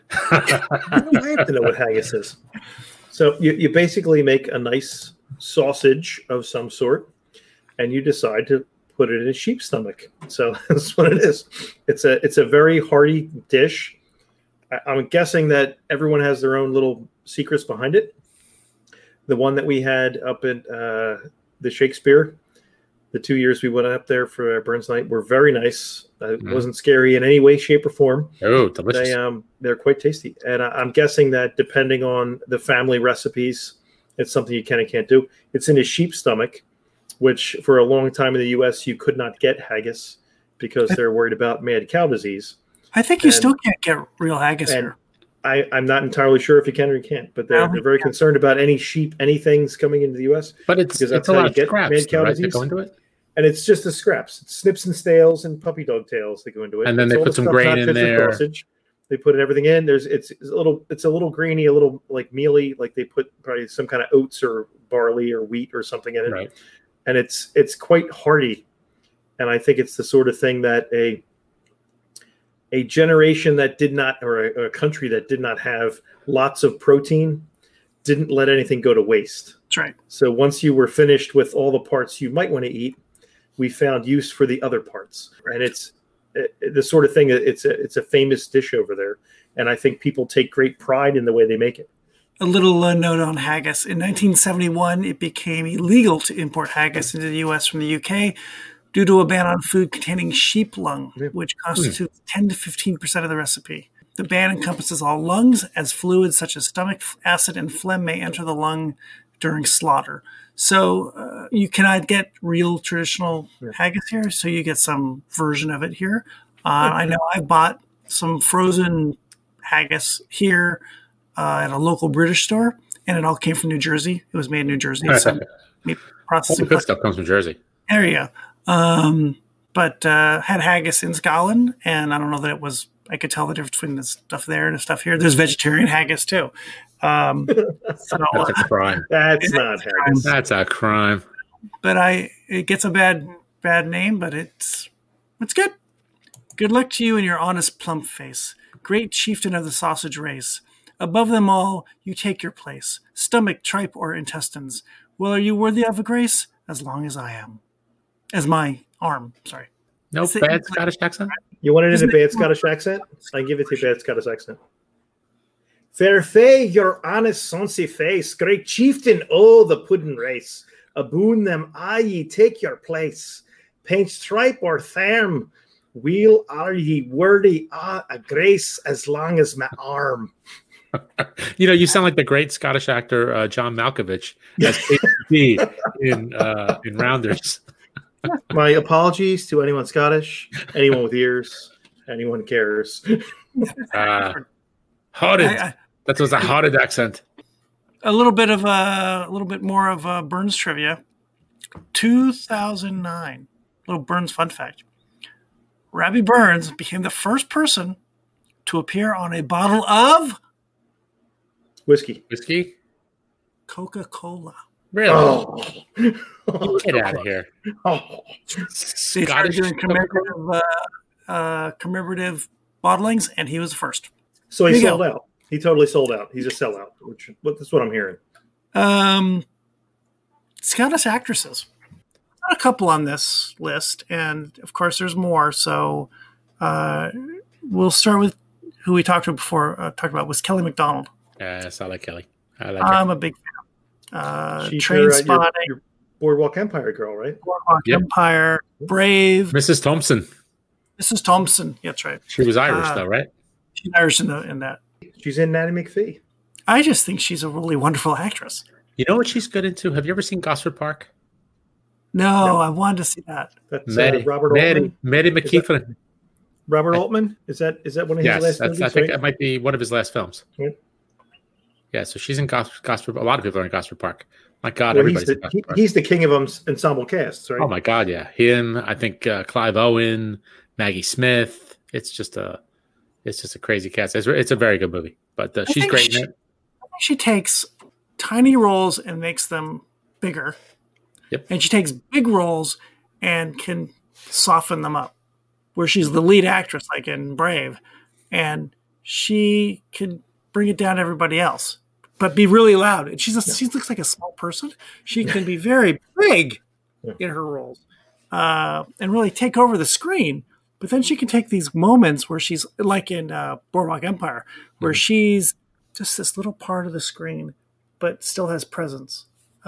I have to know what haggis is. So you basically make a nice sausage of some sort, and you decide to put it in a sheep's stomach. So that's what it is. It's a very hearty dish. I'm guessing that everyone has their own little secrets behind it. The one that we had up at the Shakespeare, the 2 years we went up there for Burns Night, were very nice. It wasn't scary in any way, shape, or form. Oh, delicious. They're quite tasty. And I'm guessing that depending on the family recipes, it's something you can and can't do. It's in a sheep's stomach, which for a long time in the U.S. you could not get haggis because they're worried about mad cow disease. I think you still can't get real haggis here. I'm not entirely sure if you can or you can't, but they're very concerned about any sheep, anything's coming into the U.S. But it's a lot of scraps, right, that go into it? And it's just the scraps. It's snips and stales and puppy dog tails that go into it. And then they put some grain in there. Sausage. They put everything in. It's a little grainy, a little like mealy, like they put probably some kind of oats or barley or wheat or something in it. Right. And it's quite hearty. And I think it's the sort of thing that a generation that did not, or a country that did not have lots of protein, didn't let anything go to waste. That's right. So once you were finished with all the parts you might want to eat, we found use for the other parts. And it's the sort of thing. It's a famous dish over there, and I think people take great pride in the way they make it. A little note on haggis. In 1971, it became illegal to import haggis into the U.S. from the U.K. due to a ban on food containing sheep lung, which constitutes 10 to 15% of the recipe. The ban encompasses all lungs, as fluids such as stomach acid and phlegm may enter the lung during slaughter. So you cannot get real traditional haggis here, so you get some version of it here. I know I bought some frozen haggis here at a local British store, and it all came from New Jersey. It was made in New Jersey. So processing good stuff comes from Jersey. There you go. But had haggis in Scotland, and I don't know that it was. I could tell the difference between the stuff there and the stuff here. There's vegetarian haggis too. So, that's a crime. That's not haggis. That's a crime. But it gets a bad name, but it's good. Good luck to you and your honest plump face, great chieftain of the sausage race. Above them all, you take your place. Stomach, tripe, or intestines. Well, are you worthy of a grace? As long as I am. As my arm. Sorry. No bad Scottish accent? You want it in a bad Scottish accent? I give it to you a bad Scottish accent. Fair fay, your honest sonsy face, great chieftain, oh, the puddin' race. Aboon them, ye take your place. Paint stripe or therm, weel are ye worthy a grace as long as my arm. You sound like the great Scottish actor John Malkovich as KP in Rounders. My apologies to anyone Scottish, anyone with ears, anyone cares. Horrid. That was a horrid accent. A little bit more of Burns trivia. 2009. Little Burns fun fact. Robbie Burns became the first person to appear on a bottle of whiskey. Coca-Cola. Really? Oh. Get out of here. Oh. They started doing commemorative bottlings, and he was the first. So he sold out. He totally sold out. He's a sellout, that's what I'm hearing. Scottish actresses. Got a couple on this list, and of course there's more. So we'll start with who we talked about was Kelly MacDonald. Yes, I like Kelly. I'm a big fan. She's Train Spotting. Your Boardwalk Empire girl, right? Boardwalk Empire. Brave. Mrs. Thompson. Mrs. Thompson. That's right. She was Irish, though, right? She's Irish in that. She's in Nanny McPhee. I just think she's a really wonderful actress. You know what she's good into? Have you ever seen Gosford Park? No, I wanted to see that. That's Robert Altman. Maddie McKeithen. Robert Altman? Is that one of his last movies? I think that might be one of his last films. Yeah, so she's in Gosford. A lot of people are in Gosford Park. My God, everybody's in Gosford Park. He's the king of ensemble casts, right? Oh my God, yeah. Him, I think Clive Owen, Maggie Smith. It's just a crazy cast. It's a very good movie, but she's great in it. I think she takes tiny roles and makes them bigger. Yep. And she takes big roles and can soften them up, where she's the lead actress, like in Brave, and she can bring it down to everybody else, but be really loud. And she looks like a small person. She can be very big in her roles and really take over the screen. But then she can take these moments where she's like in Boardwalk Empire, where she's just this little part of the screen, but still has presence.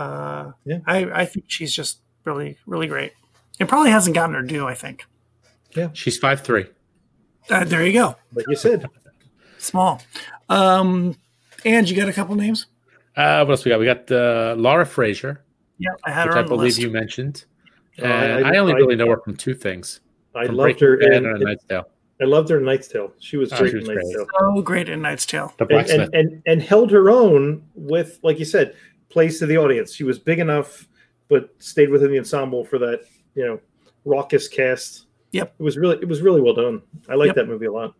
I think she's just really, really great. It probably hasn't gotten her due, I think. Yeah. She's 5'3". There you go. Like you said. Small. And you got a couple names? What else we got? We got Laura Fraser. Yeah, I had her her on the the list. list. You mentioned. I only really know her from two things. I loved her in Knight's Tale. I loved her in Knight's Tale. She was great in Knight's Tale. So great in Knight's Tale. The blacksmith. And held her own with, like you said, plays to the audience. She was big enough, but stayed within the ensemble for that, raucous cast. Yep. It was really well done. I liked that movie a lot.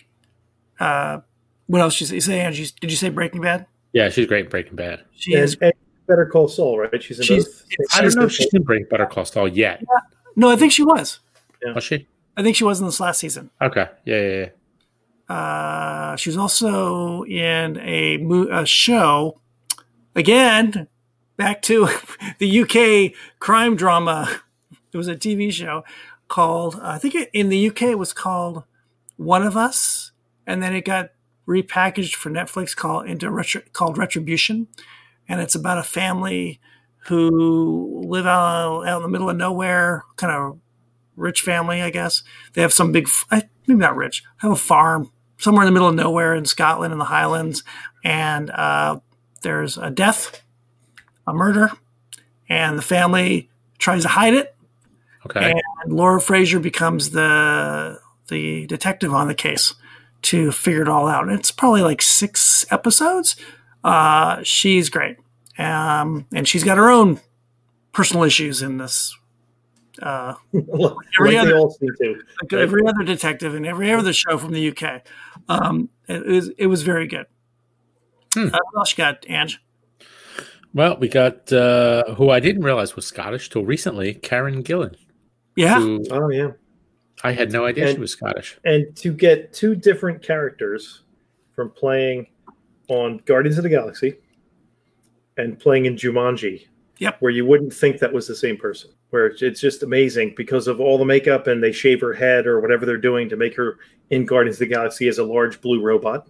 What else did you say, Angie? Did you say Breaking Bad? Yeah, she's great in Breaking Bad. She is. And Better Call Saul, right? She's in both. I don't know if she's in Better Call Saul yet. Yeah. No, I think she was. Yeah. Was she? I think she was in this last season. Okay. Yeah. She was also in a show, again, back to the UK crime drama. It was a TV show called, I think in the UK it was called One of Us, and then it got repackaged for Netflix called Retribution, and it's about a family who live out in the middle of nowhere, kind of rich family, I guess. They have some big, maybe not rich, have a farm somewhere in the middle of nowhere in Scotland in the Highlands, and there's a death, a murder, and the family tries to hide it. Okay. And Laura Fraser becomes the detective on the case to figure it all out. And it's probably like 6 episodes. She's great. And she's got her own personal issues in this. Every other detective and every other show from the UK. It was very good. What else you got, Ange? Well, we got who I didn't realize was Scottish till recently, Karen Gillan. Yeah. Oh, yeah. I had no idea she was Scottish. And to get 2 different characters from playing on Guardians of the Galaxy and playing in Jumanji, where you wouldn't think that was the same person, where it's just amazing because of all the makeup and they shave her head or whatever they're doing to make her in Guardians of the Galaxy as a large blue robot.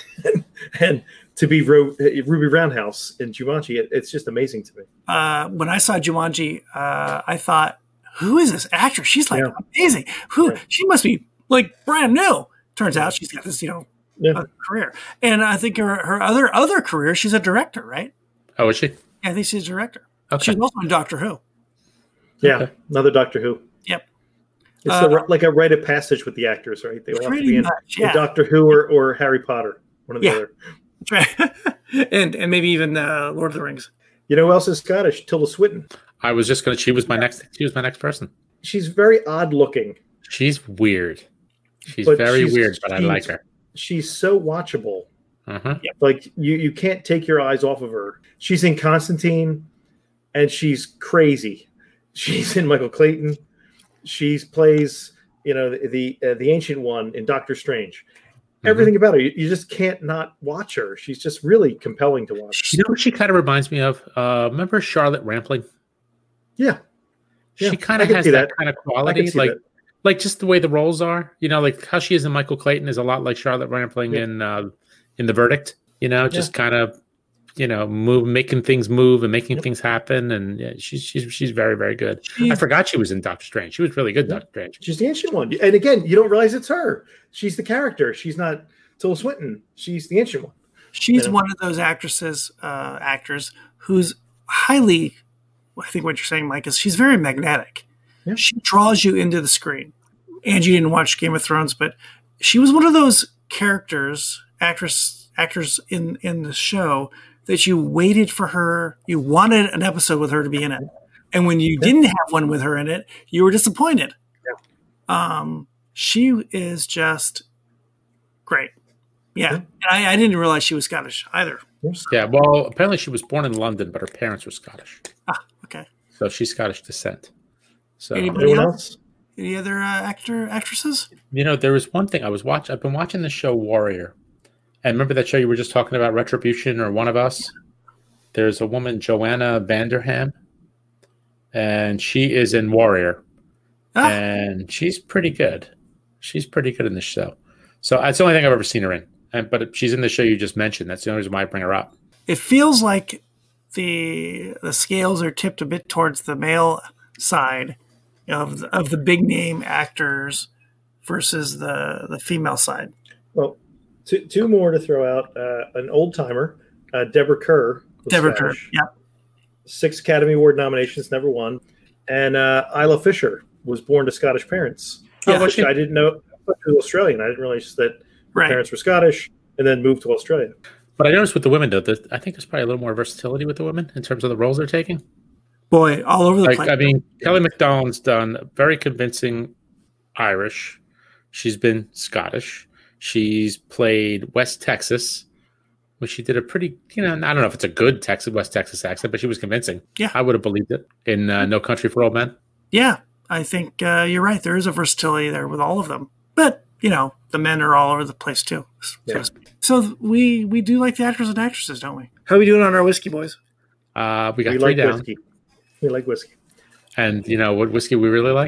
and to be Ruby Roundhouse in Jumanji, it's just amazing to me. When I saw Jumanji, I thought, who is this actress? She's like amazing. She must be like brand new. Turns out she's got this, career. And I think her other career, she's a director, right? Oh, is she? Yeah, I think she's a director. Okay. She's also in Doctor Who. Yeah, okay. Another Doctor Who. Yep. It's like a rite of passage with the actors, right? They all have to be in Doctor Who or Harry Potter, one or the other. That's right. and maybe even Lord of the Rings. You know who else is Scottish? Tilda Swinton. I was just gonna. She was my next person. She's very odd looking. She's weird. She's very weird, but I like her. She's so watchable. Uh-huh. Like you can't take your eyes off of her. She's in Constantine, and she's crazy. She's in Michael Clayton. She plays, the Ancient One in Doctor Strange. Everything about her, you just can't not watch her. She's just really compelling to watch. You know what she kind of reminds me of? Remember Charlotte Rampling? Yeah. She kind of has that kind of quality, like just the way the roles are. Like how she is in Michael Clayton is a lot like Charlotte Rampling in The Verdict. Just kind of making things move and making things happen, and she's very, very good. I forgot she was in Doctor Strange. She was really good in Doctor Strange. She's the Ancient One, and again, you don't realize it's her. She's the character. She's not Tilda Swinton. She's the Ancient One. She's one of those actors who's highly. I think what you're saying, Mike, is she's very magnetic. Yeah. She draws you into the screen. Angie didn't watch Game of Thrones, but she was one of those actors in the show that you waited for her. You wanted an episode with her to be in it. And when you didn't have one with her in it, you were disappointed. Yeah. She is just great. Yeah. And I didn't realize she was Scottish either. Yeah. Well, apparently she was born in London, but her parents were Scottish. Ah, okay. So she's Scottish descent. So anybody else? Any other actresses? There was one thing I've been watching the show Warrior. And remember that show you were just talking about, Retribution or One of Us? There's a woman, Joanna Vanderham, and she is in Warrior. And she's pretty good. She's pretty good in this show. So that's the only thing I've ever seen her in. But she's in the show you just mentioned. That's the only reason why I bring her up. It feels like the scales are tipped a bit towards the male side of the big name actors versus the female side. Well, two more to throw out. An old timer, Deborah Kerr. Deborah Kerr, yeah. 6 Academy Award nominations, never won. And Isla Fisher was born to Scottish parents. Yeah, which I didn't know. She was Australian. I didn't realize that her parents were Scottish and then moved to Australia. But I noticed with the women, though, I think there's probably a little more versatility with the women in terms of the roles they're taking. Boy, all over the place. I mean, Kelly MacDonald's done very convincing Irish. She's been Scottish. She's played West Texas, which she did a pretty, I don't know if it's a good West Texas accent, but she was convincing. Yeah. I would have believed it in No Country for Old Men. Yeah, I think you're right. There is a versatility there with all of them. But, the men are all over the place, too. Yeah. So we do like the actors and actresses, don't we? How are we doing on our whiskey, boys? We got 3 down. Whiskey. We like whiskey. And you know what whiskey we really like?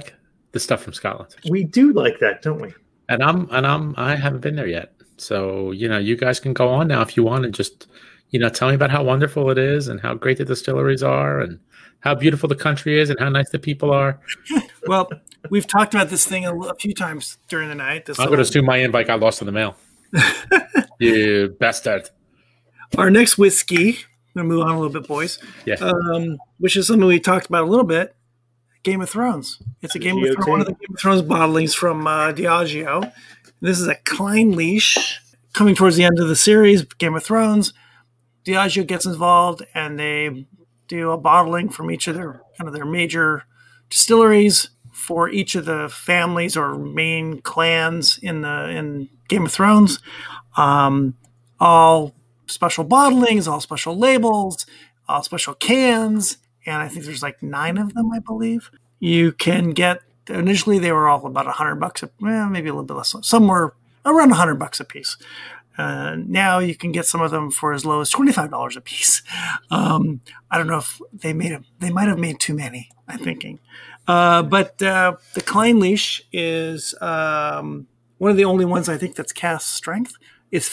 the stuff from Scotland. We do like that, don't we? And I haven't been there yet. So, you guys can go on now if you want and just, tell me about how wonderful it is and how great the distilleries are and how beautiful the country is and how nice the people are. Well, we've talked about this thing a few times during the night. I'm going to assume my invite got lost in the mail. You bastard. Our next whiskey, I'm going to move on a little bit, boys. Yeah. Which is something we talked about a little bit. Game of Thrones. It's a one of the Game of Thrones bottlings from Diageo. This is a Clynelish coming towards the end of the series, Game of Thrones. Diageo gets involved and they do a bottling from each of their major distilleries for each of the families or main clans in Game of Thrones. All special bottlings, all special labels, all special cans. And I think there's like 9 of them, I believe. You can get, initially they were all about $100, maybe a little bit less, somewhere around $100 a piece. Now you can get some of them for as low as $25 a piece. I don't know if they might have made too many, I'm thinking. But the Clynelish is one of the only ones I think that's cask strength. It's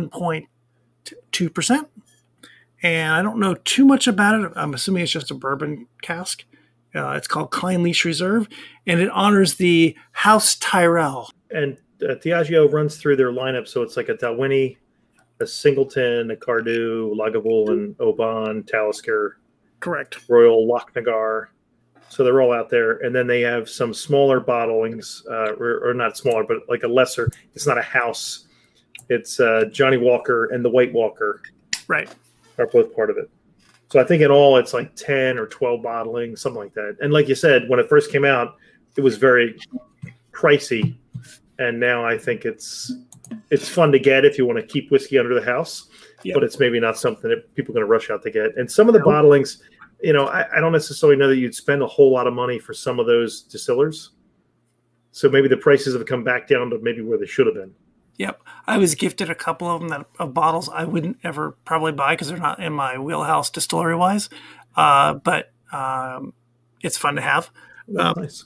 51.2%. And I don't know too much about it. I'm assuming it's just a bourbon cask. It's called Clynelish Reserve, and it honors the House Tyrell. And Diageo runs through their lineup, so it's like a Dalwhinnie, a Singleton, a Cardew, Lagavulin, Oban, Talisker, correct, Royal Lochnagar. So they're all out there, and then they have some smaller bottlings, or not smaller, but like a lesser. It's not a house. It's Johnny Walker and the White Walker. Right. Are both part of it. So I think in all it's like 10 or 12 bottlings, something like that. And like you said, when it first came out, it was very pricey. And now I think it's fun to get if you want to keep whiskey under the house, but it's maybe not something that people are going to rush out to get. And some of the bottlings, I don't necessarily know that you'd spend a whole lot of money for some of those distillers. So maybe the prices have come back down to maybe where they should have been. Yep. I was gifted a couple of them of bottles I wouldn't ever probably buy because they're not in my wheelhouse distillery wise. But it's fun to have. Nice.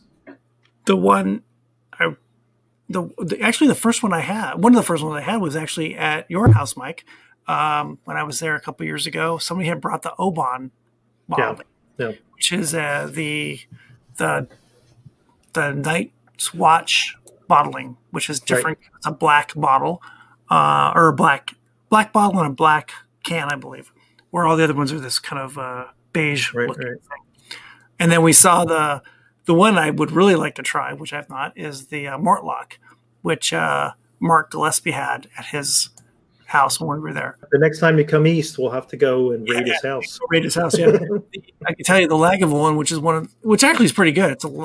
Actually the first one I had, one of the first ones I had was actually at your house, Mike. When I was there a couple years ago, somebody had brought the Oban bottle, which is the Night's Watch bottling, which is different. Right. It's a black bottle, or a black bottle and a black can, I believe, where all the other ones are this kind of beige looking thing. And then we saw the one I would really like to try, which I've not, is the Mortlock, which Mark Gillespie had at his house when we were there. The next time you come east, we'll have to go and raid his house. Raid his house, yeah. I can tell you the Lagavulin, which actually is pretty good. It's a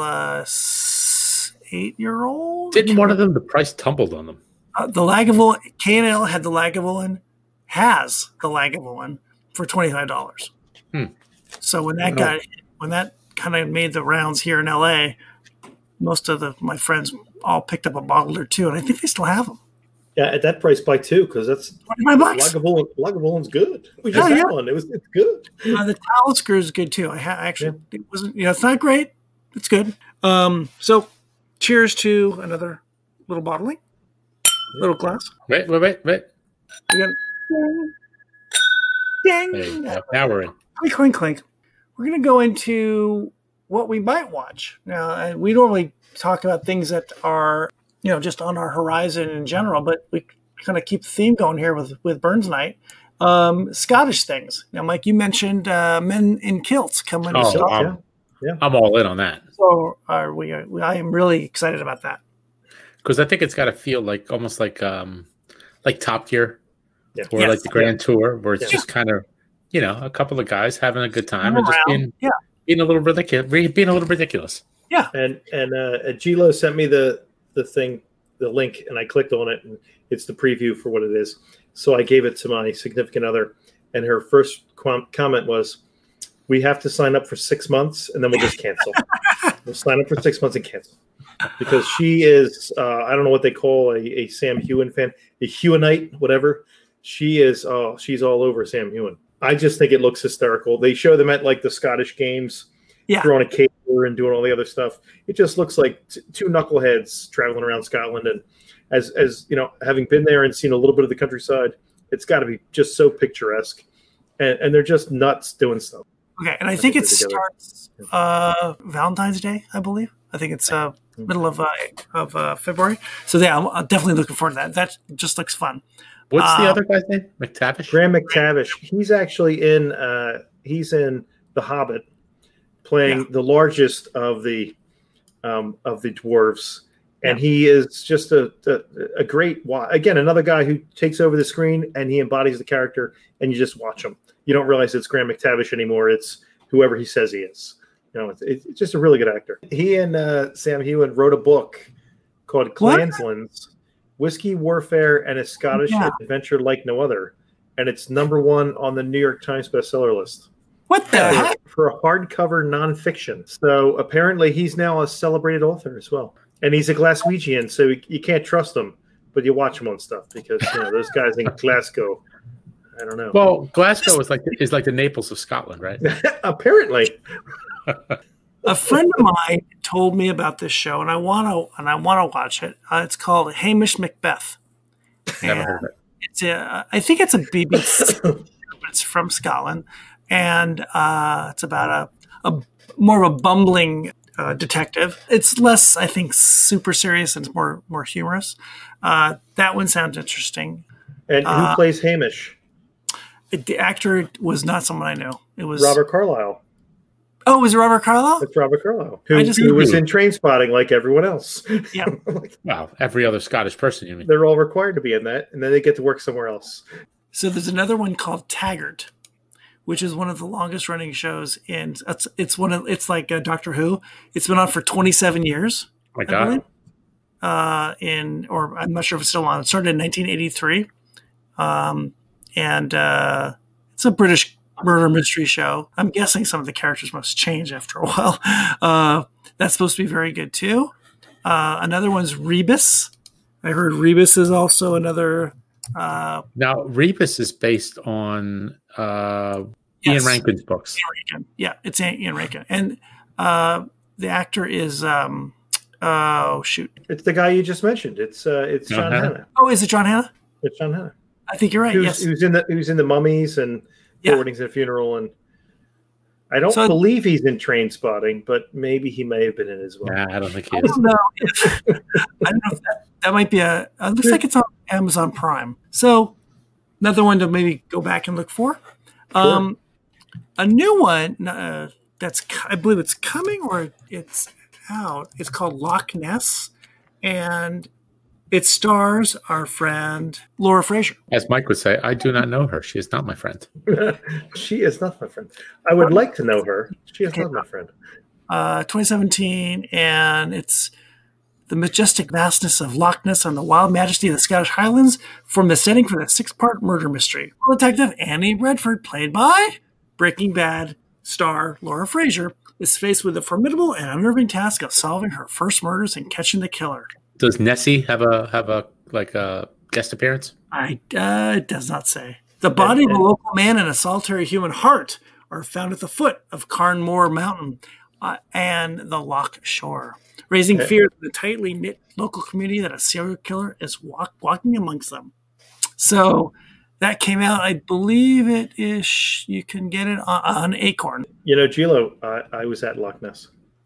8-year-old. Didn't one of them, the price tumbled on them? The Lagavulin, K&L had the Lagavulin, has the Lagavulin for $25. So when that kind of made the rounds here in LA, most of my friends all picked up a bottle or two, and I think they still have them. Yeah, at that price, buy 2 because that's $25. Lagavulin's good. We just had one. It's good. The Talisker is good too. It wasn't. It's not great. It's good. So, cheers to another little bottling, little glass. Wait. We got ding. Now we're in. Clink, clink. We're going to go into what we might watch now. We normally talk about things that are, just on our horizon in general, but we kind of keep the theme going here with Burns Night. Scottish things. Now, Mike, you mentioned Men in Kilts coming to Scotland. I'm all in on that. So I am really excited about that. Because I think it's got to feel like almost like Top Gear or like the Grand Tour, where it's just kind of, a couple of guys having a good time and just being a little ridiculous. Yeah. And Gilo sent me the link, and I clicked on it, and it's the preview for what it is. So I gave it to my significant other, and her first comment was, "We have to sign up for 6 months, and then we'll just cancel. We'll sign up for 6 months and cancel." Because she is, I don't know what they call a Sam Heughan fan, a Heughanite, whatever. She is, she's all over Sam Heughan. I just think it looks hysterical. They show them at like the Scottish games, throwing a cable River and doing all the other stuff. It just looks like two knuckleheads traveling around Scotland. And as you know, having been there and seen a little bit of the countryside, it's got to be just so picturesque. And they're just nuts doing stuff. Okay, and I think it starts Valentine's Day, I believe. I think it's middle of February. So yeah, I'm definitely looking forward to that. That just looks fun. What's the other guy's name? McTavish? Graham McTavish. He's actually in The Hobbit, playing the largest of the dwarves. And he is just a great, again, another guy who takes over the screen and he embodies the character, and you just watch him. You don't realize it's Graham McTavish anymore. It's whoever he says he is. You know, it's just a really good actor. He and Sam Heughan wrote a book called Clanslands, Whiskey, Warfare, and a Scottish Adventure Like No Other. And it's #1 on the New York Times bestseller list. What the heck? For a hardcover nonfiction. So apparently he's now a celebrated author as well. And he's a Glaswegian, so you can't trust him, but you watch him on stuff because those guys in Glasgow, I don't know. Well, Glasgow is like the Naples of Scotland, right? Apparently. A friend of mine told me about this show, and I want to watch it. It's called Hamish Macbeth. Never heard of it. I think it's a BBC, but it's from Scotland, and it's about a more of a bumbling detective. It's less, I think, super serious and it's more humorous. That one sounds interesting. And who plays Hamish? The actor was not someone I knew. It was Robert Carlyle. Oh, was it Robert Carlyle? It's Robert Carlyle, who was in Trainspotting like everyone else. Yeah. Well, every other Scottish person, you mean? They're all required to be in that, and then they get to work somewhere else. So there's another one called Taggart, which is one of the longest running shows in. It's like Doctor Who. It's been on for 27 years. Oh my God. Or I'm not sure if it's still on. It started in 1983, and it's a British murder mystery show. I'm guessing some of the characters must change after a while. That's supposed to be very good too. Another one's Rebus. I heard Rebus is also another. Now Rebus is based on Ian Rankin's books. Ian Rankin. Yeah, it's Ian Rankin, and the actor is oh shoot, it's the guy you just mentioned. It's John Hannah. Oh, is it John Hannah? It's John Hannah. I think you're right. Yes, he was in the Mummies and Forwardings at a Funeral, and I don't believe he's in Trainspotting, but maybe he may have been in as well. Nah, I don't think he is. I don't know if that might be it looks like it's on Amazon Prime. So another one to maybe go back and look for. Sure. A new one that's I believe it's coming or it's out. It's called Loch Ness, and it stars our friend Laura Fraser. As Mike would say, I do not know her. She is not my friend. She is not my friend. I would like to know her. She is not my friend. 2017, and it's the majestic vastness of Loch Ness and the wild majesty of the Scottish Highlands form the setting for the 6-part murder mystery. Detective Annie Redford, played by Breaking Bad star Laura Fraser, is faced with the formidable and unnerving task of solving her first murders and catching the killer. Does Nessie have a guest appearance? It does not say. The body of a local man and a solitary human heart are found at the foot of Carnmore Mountain and the Loch Shore, raising fear in the tightly knit local community that a serial killer is walking amongst them. So that came out, I believe it is. You can get it on Acorn. You know, Gilo, I was at Loch Ness.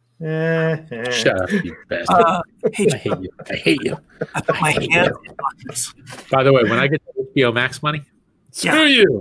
Shut up, you bastard. I hate you. I put my hand in Loch Ness. By the way, when I get the HBO Max money, screw you.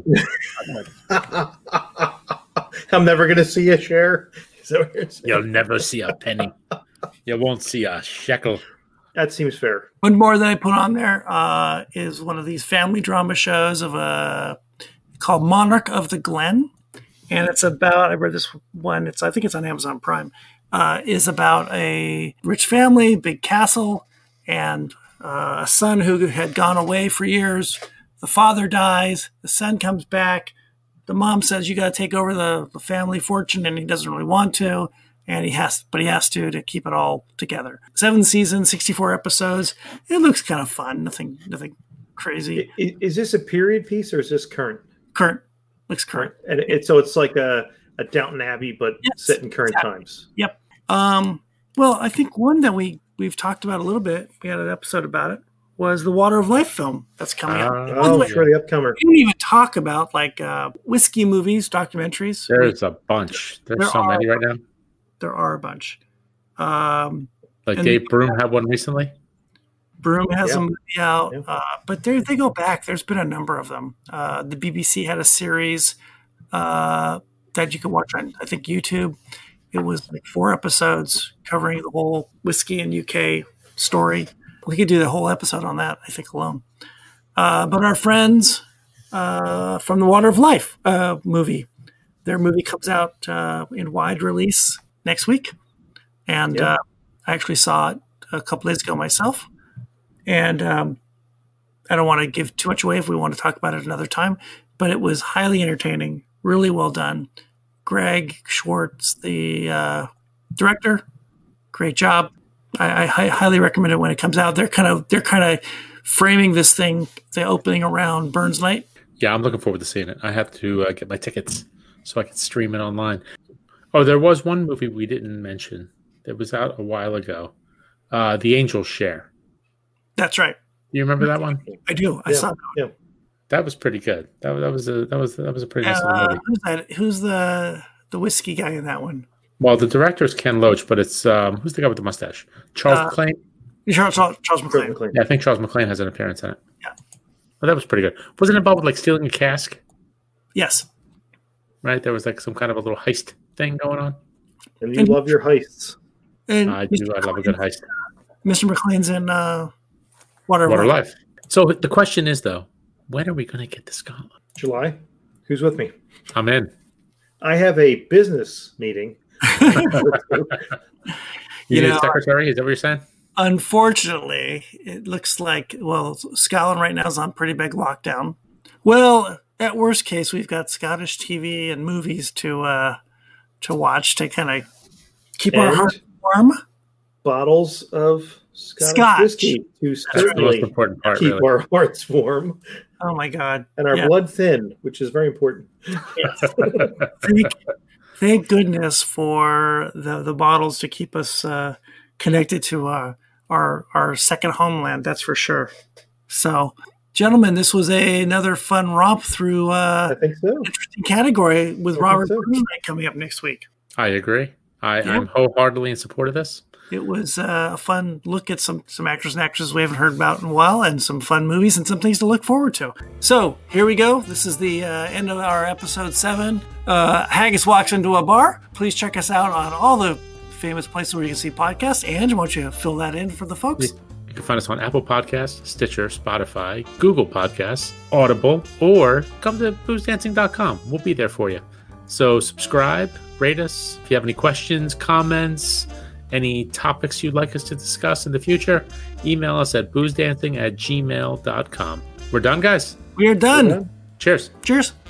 I'm never going to see a share. You'll never see a penny. You won't see a shekel. That seems fair. One more that I put on there is one of these family drama shows called Monarch of the Glen. And it's about, I read this one, I think it's on Amazon Prime, is about a rich family, big castle, and a son who had gone away for years. The father dies, the son comes back. The mom says, you got to take over the family fortune, and he doesn't really want to. And he has to keep it all together. 7 seasons, 64 episodes. It looks kind of fun. Nothing crazy. Is this a period piece or is this current? Current. Looks current. And it's like a Downton Abbey, but set in current times. Yep. Well, I think one that we've talked about a little bit, we had an episode about it, was the Water of Life film that's coming out. Oh, sure, the upcomer. We didn't even talk about like whiskey movies, documentaries. There's a bunch. There's so many right now. There are a bunch. Like Dave Broom had one recently. Broom has a movie out, but they go back. There's been a number of them. The BBC had a series that you can watch on, I think, YouTube. It was like 4 episodes covering the whole whiskey and UK story. We could do the whole episode on that, I think, alone. But our friends from the Water of Life movie, their movie comes out in wide release next week. And I actually saw it a couple days ago myself. And I don't want to give too much away if we want to talk about it another time, but it was highly entertaining, really well done. Greg Schwartz, the director, great job. I highly recommend it when it comes out. They're kind of framing this thing, the opening around Burns Night. Yeah, I'm looking forward to seeing it. I have to get my tickets so I can stream it online. Oh, there was one movie we didn't mention that was out a while ago, The Angel's Share. That's right. You remember that one? I do. I saw that one. Yeah. That was pretty good. That was a pretty nice little movie. Who's that? Who's the whiskey guy in that one? Well, the director is Ken Loach, but it's who's the guy with the mustache? Charles McClane. Charles McClane. Yeah, I think Charles McClane has an appearance in it. Yeah. Well, that was pretty good. Wasn't it involved with like stealing a cask? Yes. Right. There was like some kind of a little heist thing going on. And you love your heists. And I do. I love a good heist. Mr. McClane's in Water of Life. So the question is, though, when are we going to get to Scotland? July. Who's with me? I'm in. I have a business meeting. You need a secretary? Is that what you're saying? Unfortunately, it looks like, Scotland right now is on pretty big lockdown. Well, at worst case, we've got Scottish TV and movies to watch to kind of keep our heart warm. Bottles of Scotch whiskey to certainly keep our hearts warm. Oh my God! And our blood thin, which is very important. Thank goodness for the bottles to keep us connected to our second homeland. That's for sure. So, gentlemen, this was another fun romp through I think so. Interesting category with Robert Burns coming up next week. I agree. I'm wholeheartedly in support of this. It was a fun look at some actors and actresses we haven't heard about in a while, and some fun movies and some things to look forward to. So here we go. This is the end of our episode 7. Haggis walks into a bar. Please check us out on all the famous places where you can see podcasts. And why don't you fill that in for the folks? You can find us on Apple Podcasts, Stitcher, Spotify, Google Podcasts, Audible, or come to boozdancing.com. We'll be there for you. So subscribe, rate us. If you have any questions, comments, any topics you'd like us to discuss in the future, email us at boozdancing@gmail.com. We're done, guys. We are done. Cheers. Cheers.